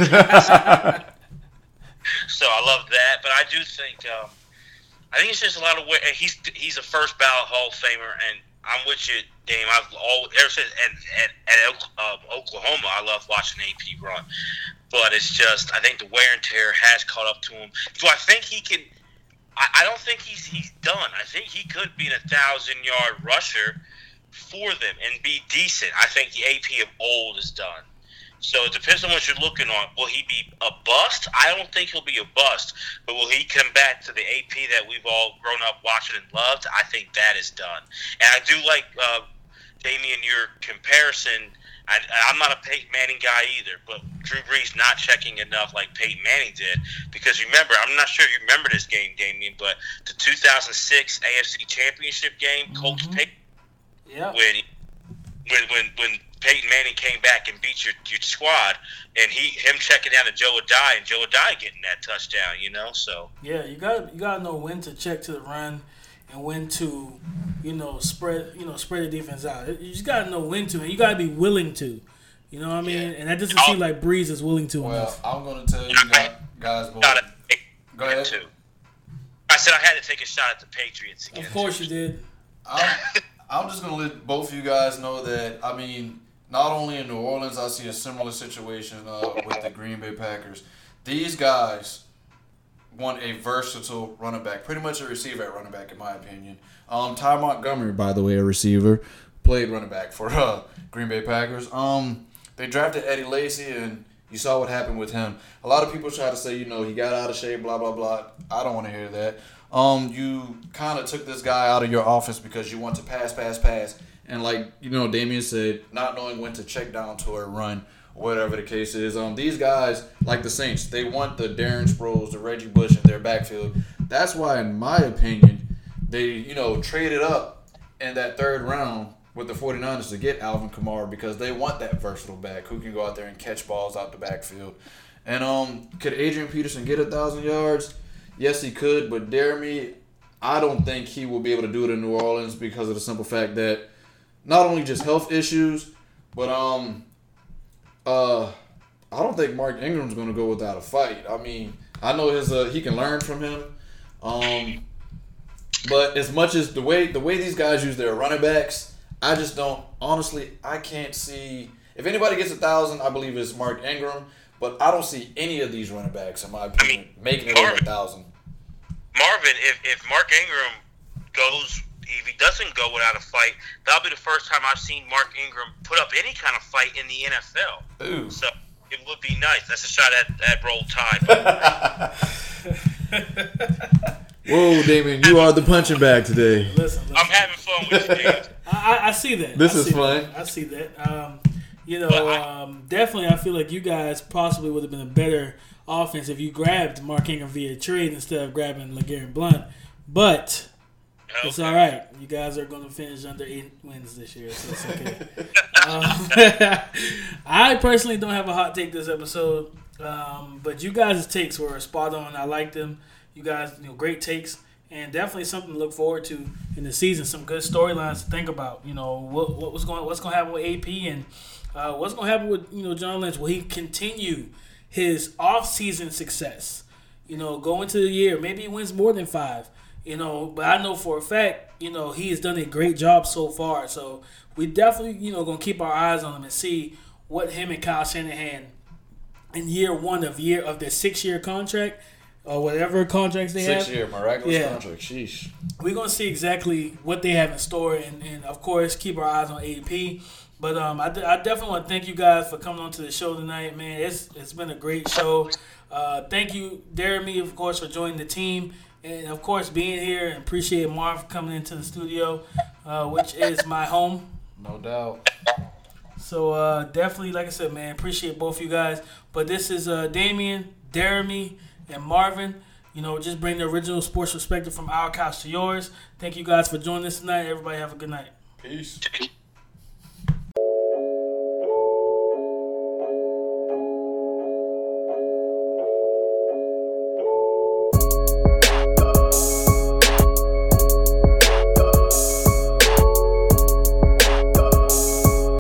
So I love that, but I do think um, I think it's just a lot of way. He's he's a first ballot Hall of Famer, and I'm with you, Dame. I've all ever since and at, at uh, Oklahoma, I love watching A P run, but it's just I think the wear and tear has caught up to him. Do I think he can? I, I don't think he's he's done. I think he could be a thousand yard rusher for them and be decent. I think the A P of old is done. So it depends on what you're looking on. Will he be a bust? I don't think he'll be a bust, but will he come back to the A P that we've all grown up watching and loved? I think that is done. And I do like, uh, Damian, your comparison. I, I'm not a Peyton Manning guy either, but Drew Brees not checking enough like Peyton Manning did. Because remember, I'm not sure if you remember this game, Damian, but the two thousand six A F C Championship game, mm-hmm. Colts Peyton, yeah. when, when, when, when Peyton Manning came back and beat your, your squad, and he him checking down to Joe Adai, and Joe Adai getting that touchdown, you know. So yeah, you got you got to know when to check to the run, and when to, you know, spread you know spread the defense out. You just got to know when to, and you got to be willing to. You know what I mean? Yeah. And that doesn't seem like Breeze is willing to. Well, enough. I'm going to tell you guys, guys both. Go ahead. Too. I said I had to take a shot at the Patriots again. Of course you did. I'm, I'm just going to let both of you guys know that, I mean, not only in New Orleans, I see a similar situation uh, with the Green Bay Packers. These guys want a versatile running back, pretty much a receiver at running back, in my opinion. Um, Ty Montgomery, by the way, a receiver, played running back for uh, Green Bay Packers. Um, they drafted Eddie Lacy, and you saw what happened with him. A lot of people try to say, you know, he got out of shape, blah, blah, blah. I don't want to hear that. Um, you kind of took this guy out of your offense because you want to pass, pass, pass. And like, you know, Damian said, not knowing when to check down to a run, or whatever the case is. Um, these guys, like the Saints, they want the Darren Sproles, the Reggie Bush in their backfield. That's why, in my opinion, they, you know, traded up in that third round with the 49ers to get Alvin Kamara, because they want that versatile back who can go out there and catch balls out the backfield. And um, could Adrian Peterson get a thousand yards? Yes, he could, but dare me, I don't think he will be able to do it in New Orleans because of the simple fact that not only just health issues, but um, uh, I don't think Mark Ingram's going to go without a fight. I mean, I know his uh, he can learn from him, um, but as much as the way the way these guys use their running backs, I just don't. Honestly, I can't see if anybody gets a thousand. I believe it's Mark Ingram, but I don't see any of these running backs, in my opinion, I mean, making it over a thousand. Marvin, if if Mark Ingram goes. If he doesn't go without a fight, that'll be the first time I've seen Mark Ingram put up any kind of fight in the N F L. Ooh. So it would be nice. That's a shot at, at Roll Tide. Whoa, Damien, you are the punching bag today. Listen, listen. I'm having fun with you, James. I, I see that. This I is fun. That. I see that. Um, you know, I, um, definitely I feel like you guys possibly would have been a better offense if you grabbed Mark Ingram via trade instead of grabbing LeGarrette Blount. But okay. It's all right. You guys are going to finish under eight wins this year, so it's okay. um, I personally don't have a hot take this episode, um, but you guys' takes were spot on. I liked them. You guys, you know, great takes, and definitely something to look forward to in the season. Some good storylines to think about. You know, what, what was going, what's going to happen with A P, and uh, what's going to happen with you know John Lynch. Will he continue his off-season success? You know, go into the year, maybe he wins more than five. You know, but I know for a fact, you know, he has done a great job so far. So we definitely, you know, going to keep our eyes on him and see what him and Kyle Shanahan in year one of year of their six-year contract or whatever contracts they Six have. Six-year miraculous yeah. contract. Sheesh. We're going to see exactly what they have in store and, and, of course, keep our eyes on A P. But um, I, I definitely want to thank you guys for coming on to the show tonight, man. It's It's been a great show. Uh, thank you, Jeremy, of course, for joining the team. And, of course, being here, and appreciate Marv coming into the studio, uh, which is my home. No doubt. So, uh, definitely, like I said, man, appreciate both of you guys. But this is uh, Damian, Jeremy, and Marvin. You know, just bring the original sports perspective from our couch to yours. Thank you guys for joining us tonight. Everybody have a good night. Peace.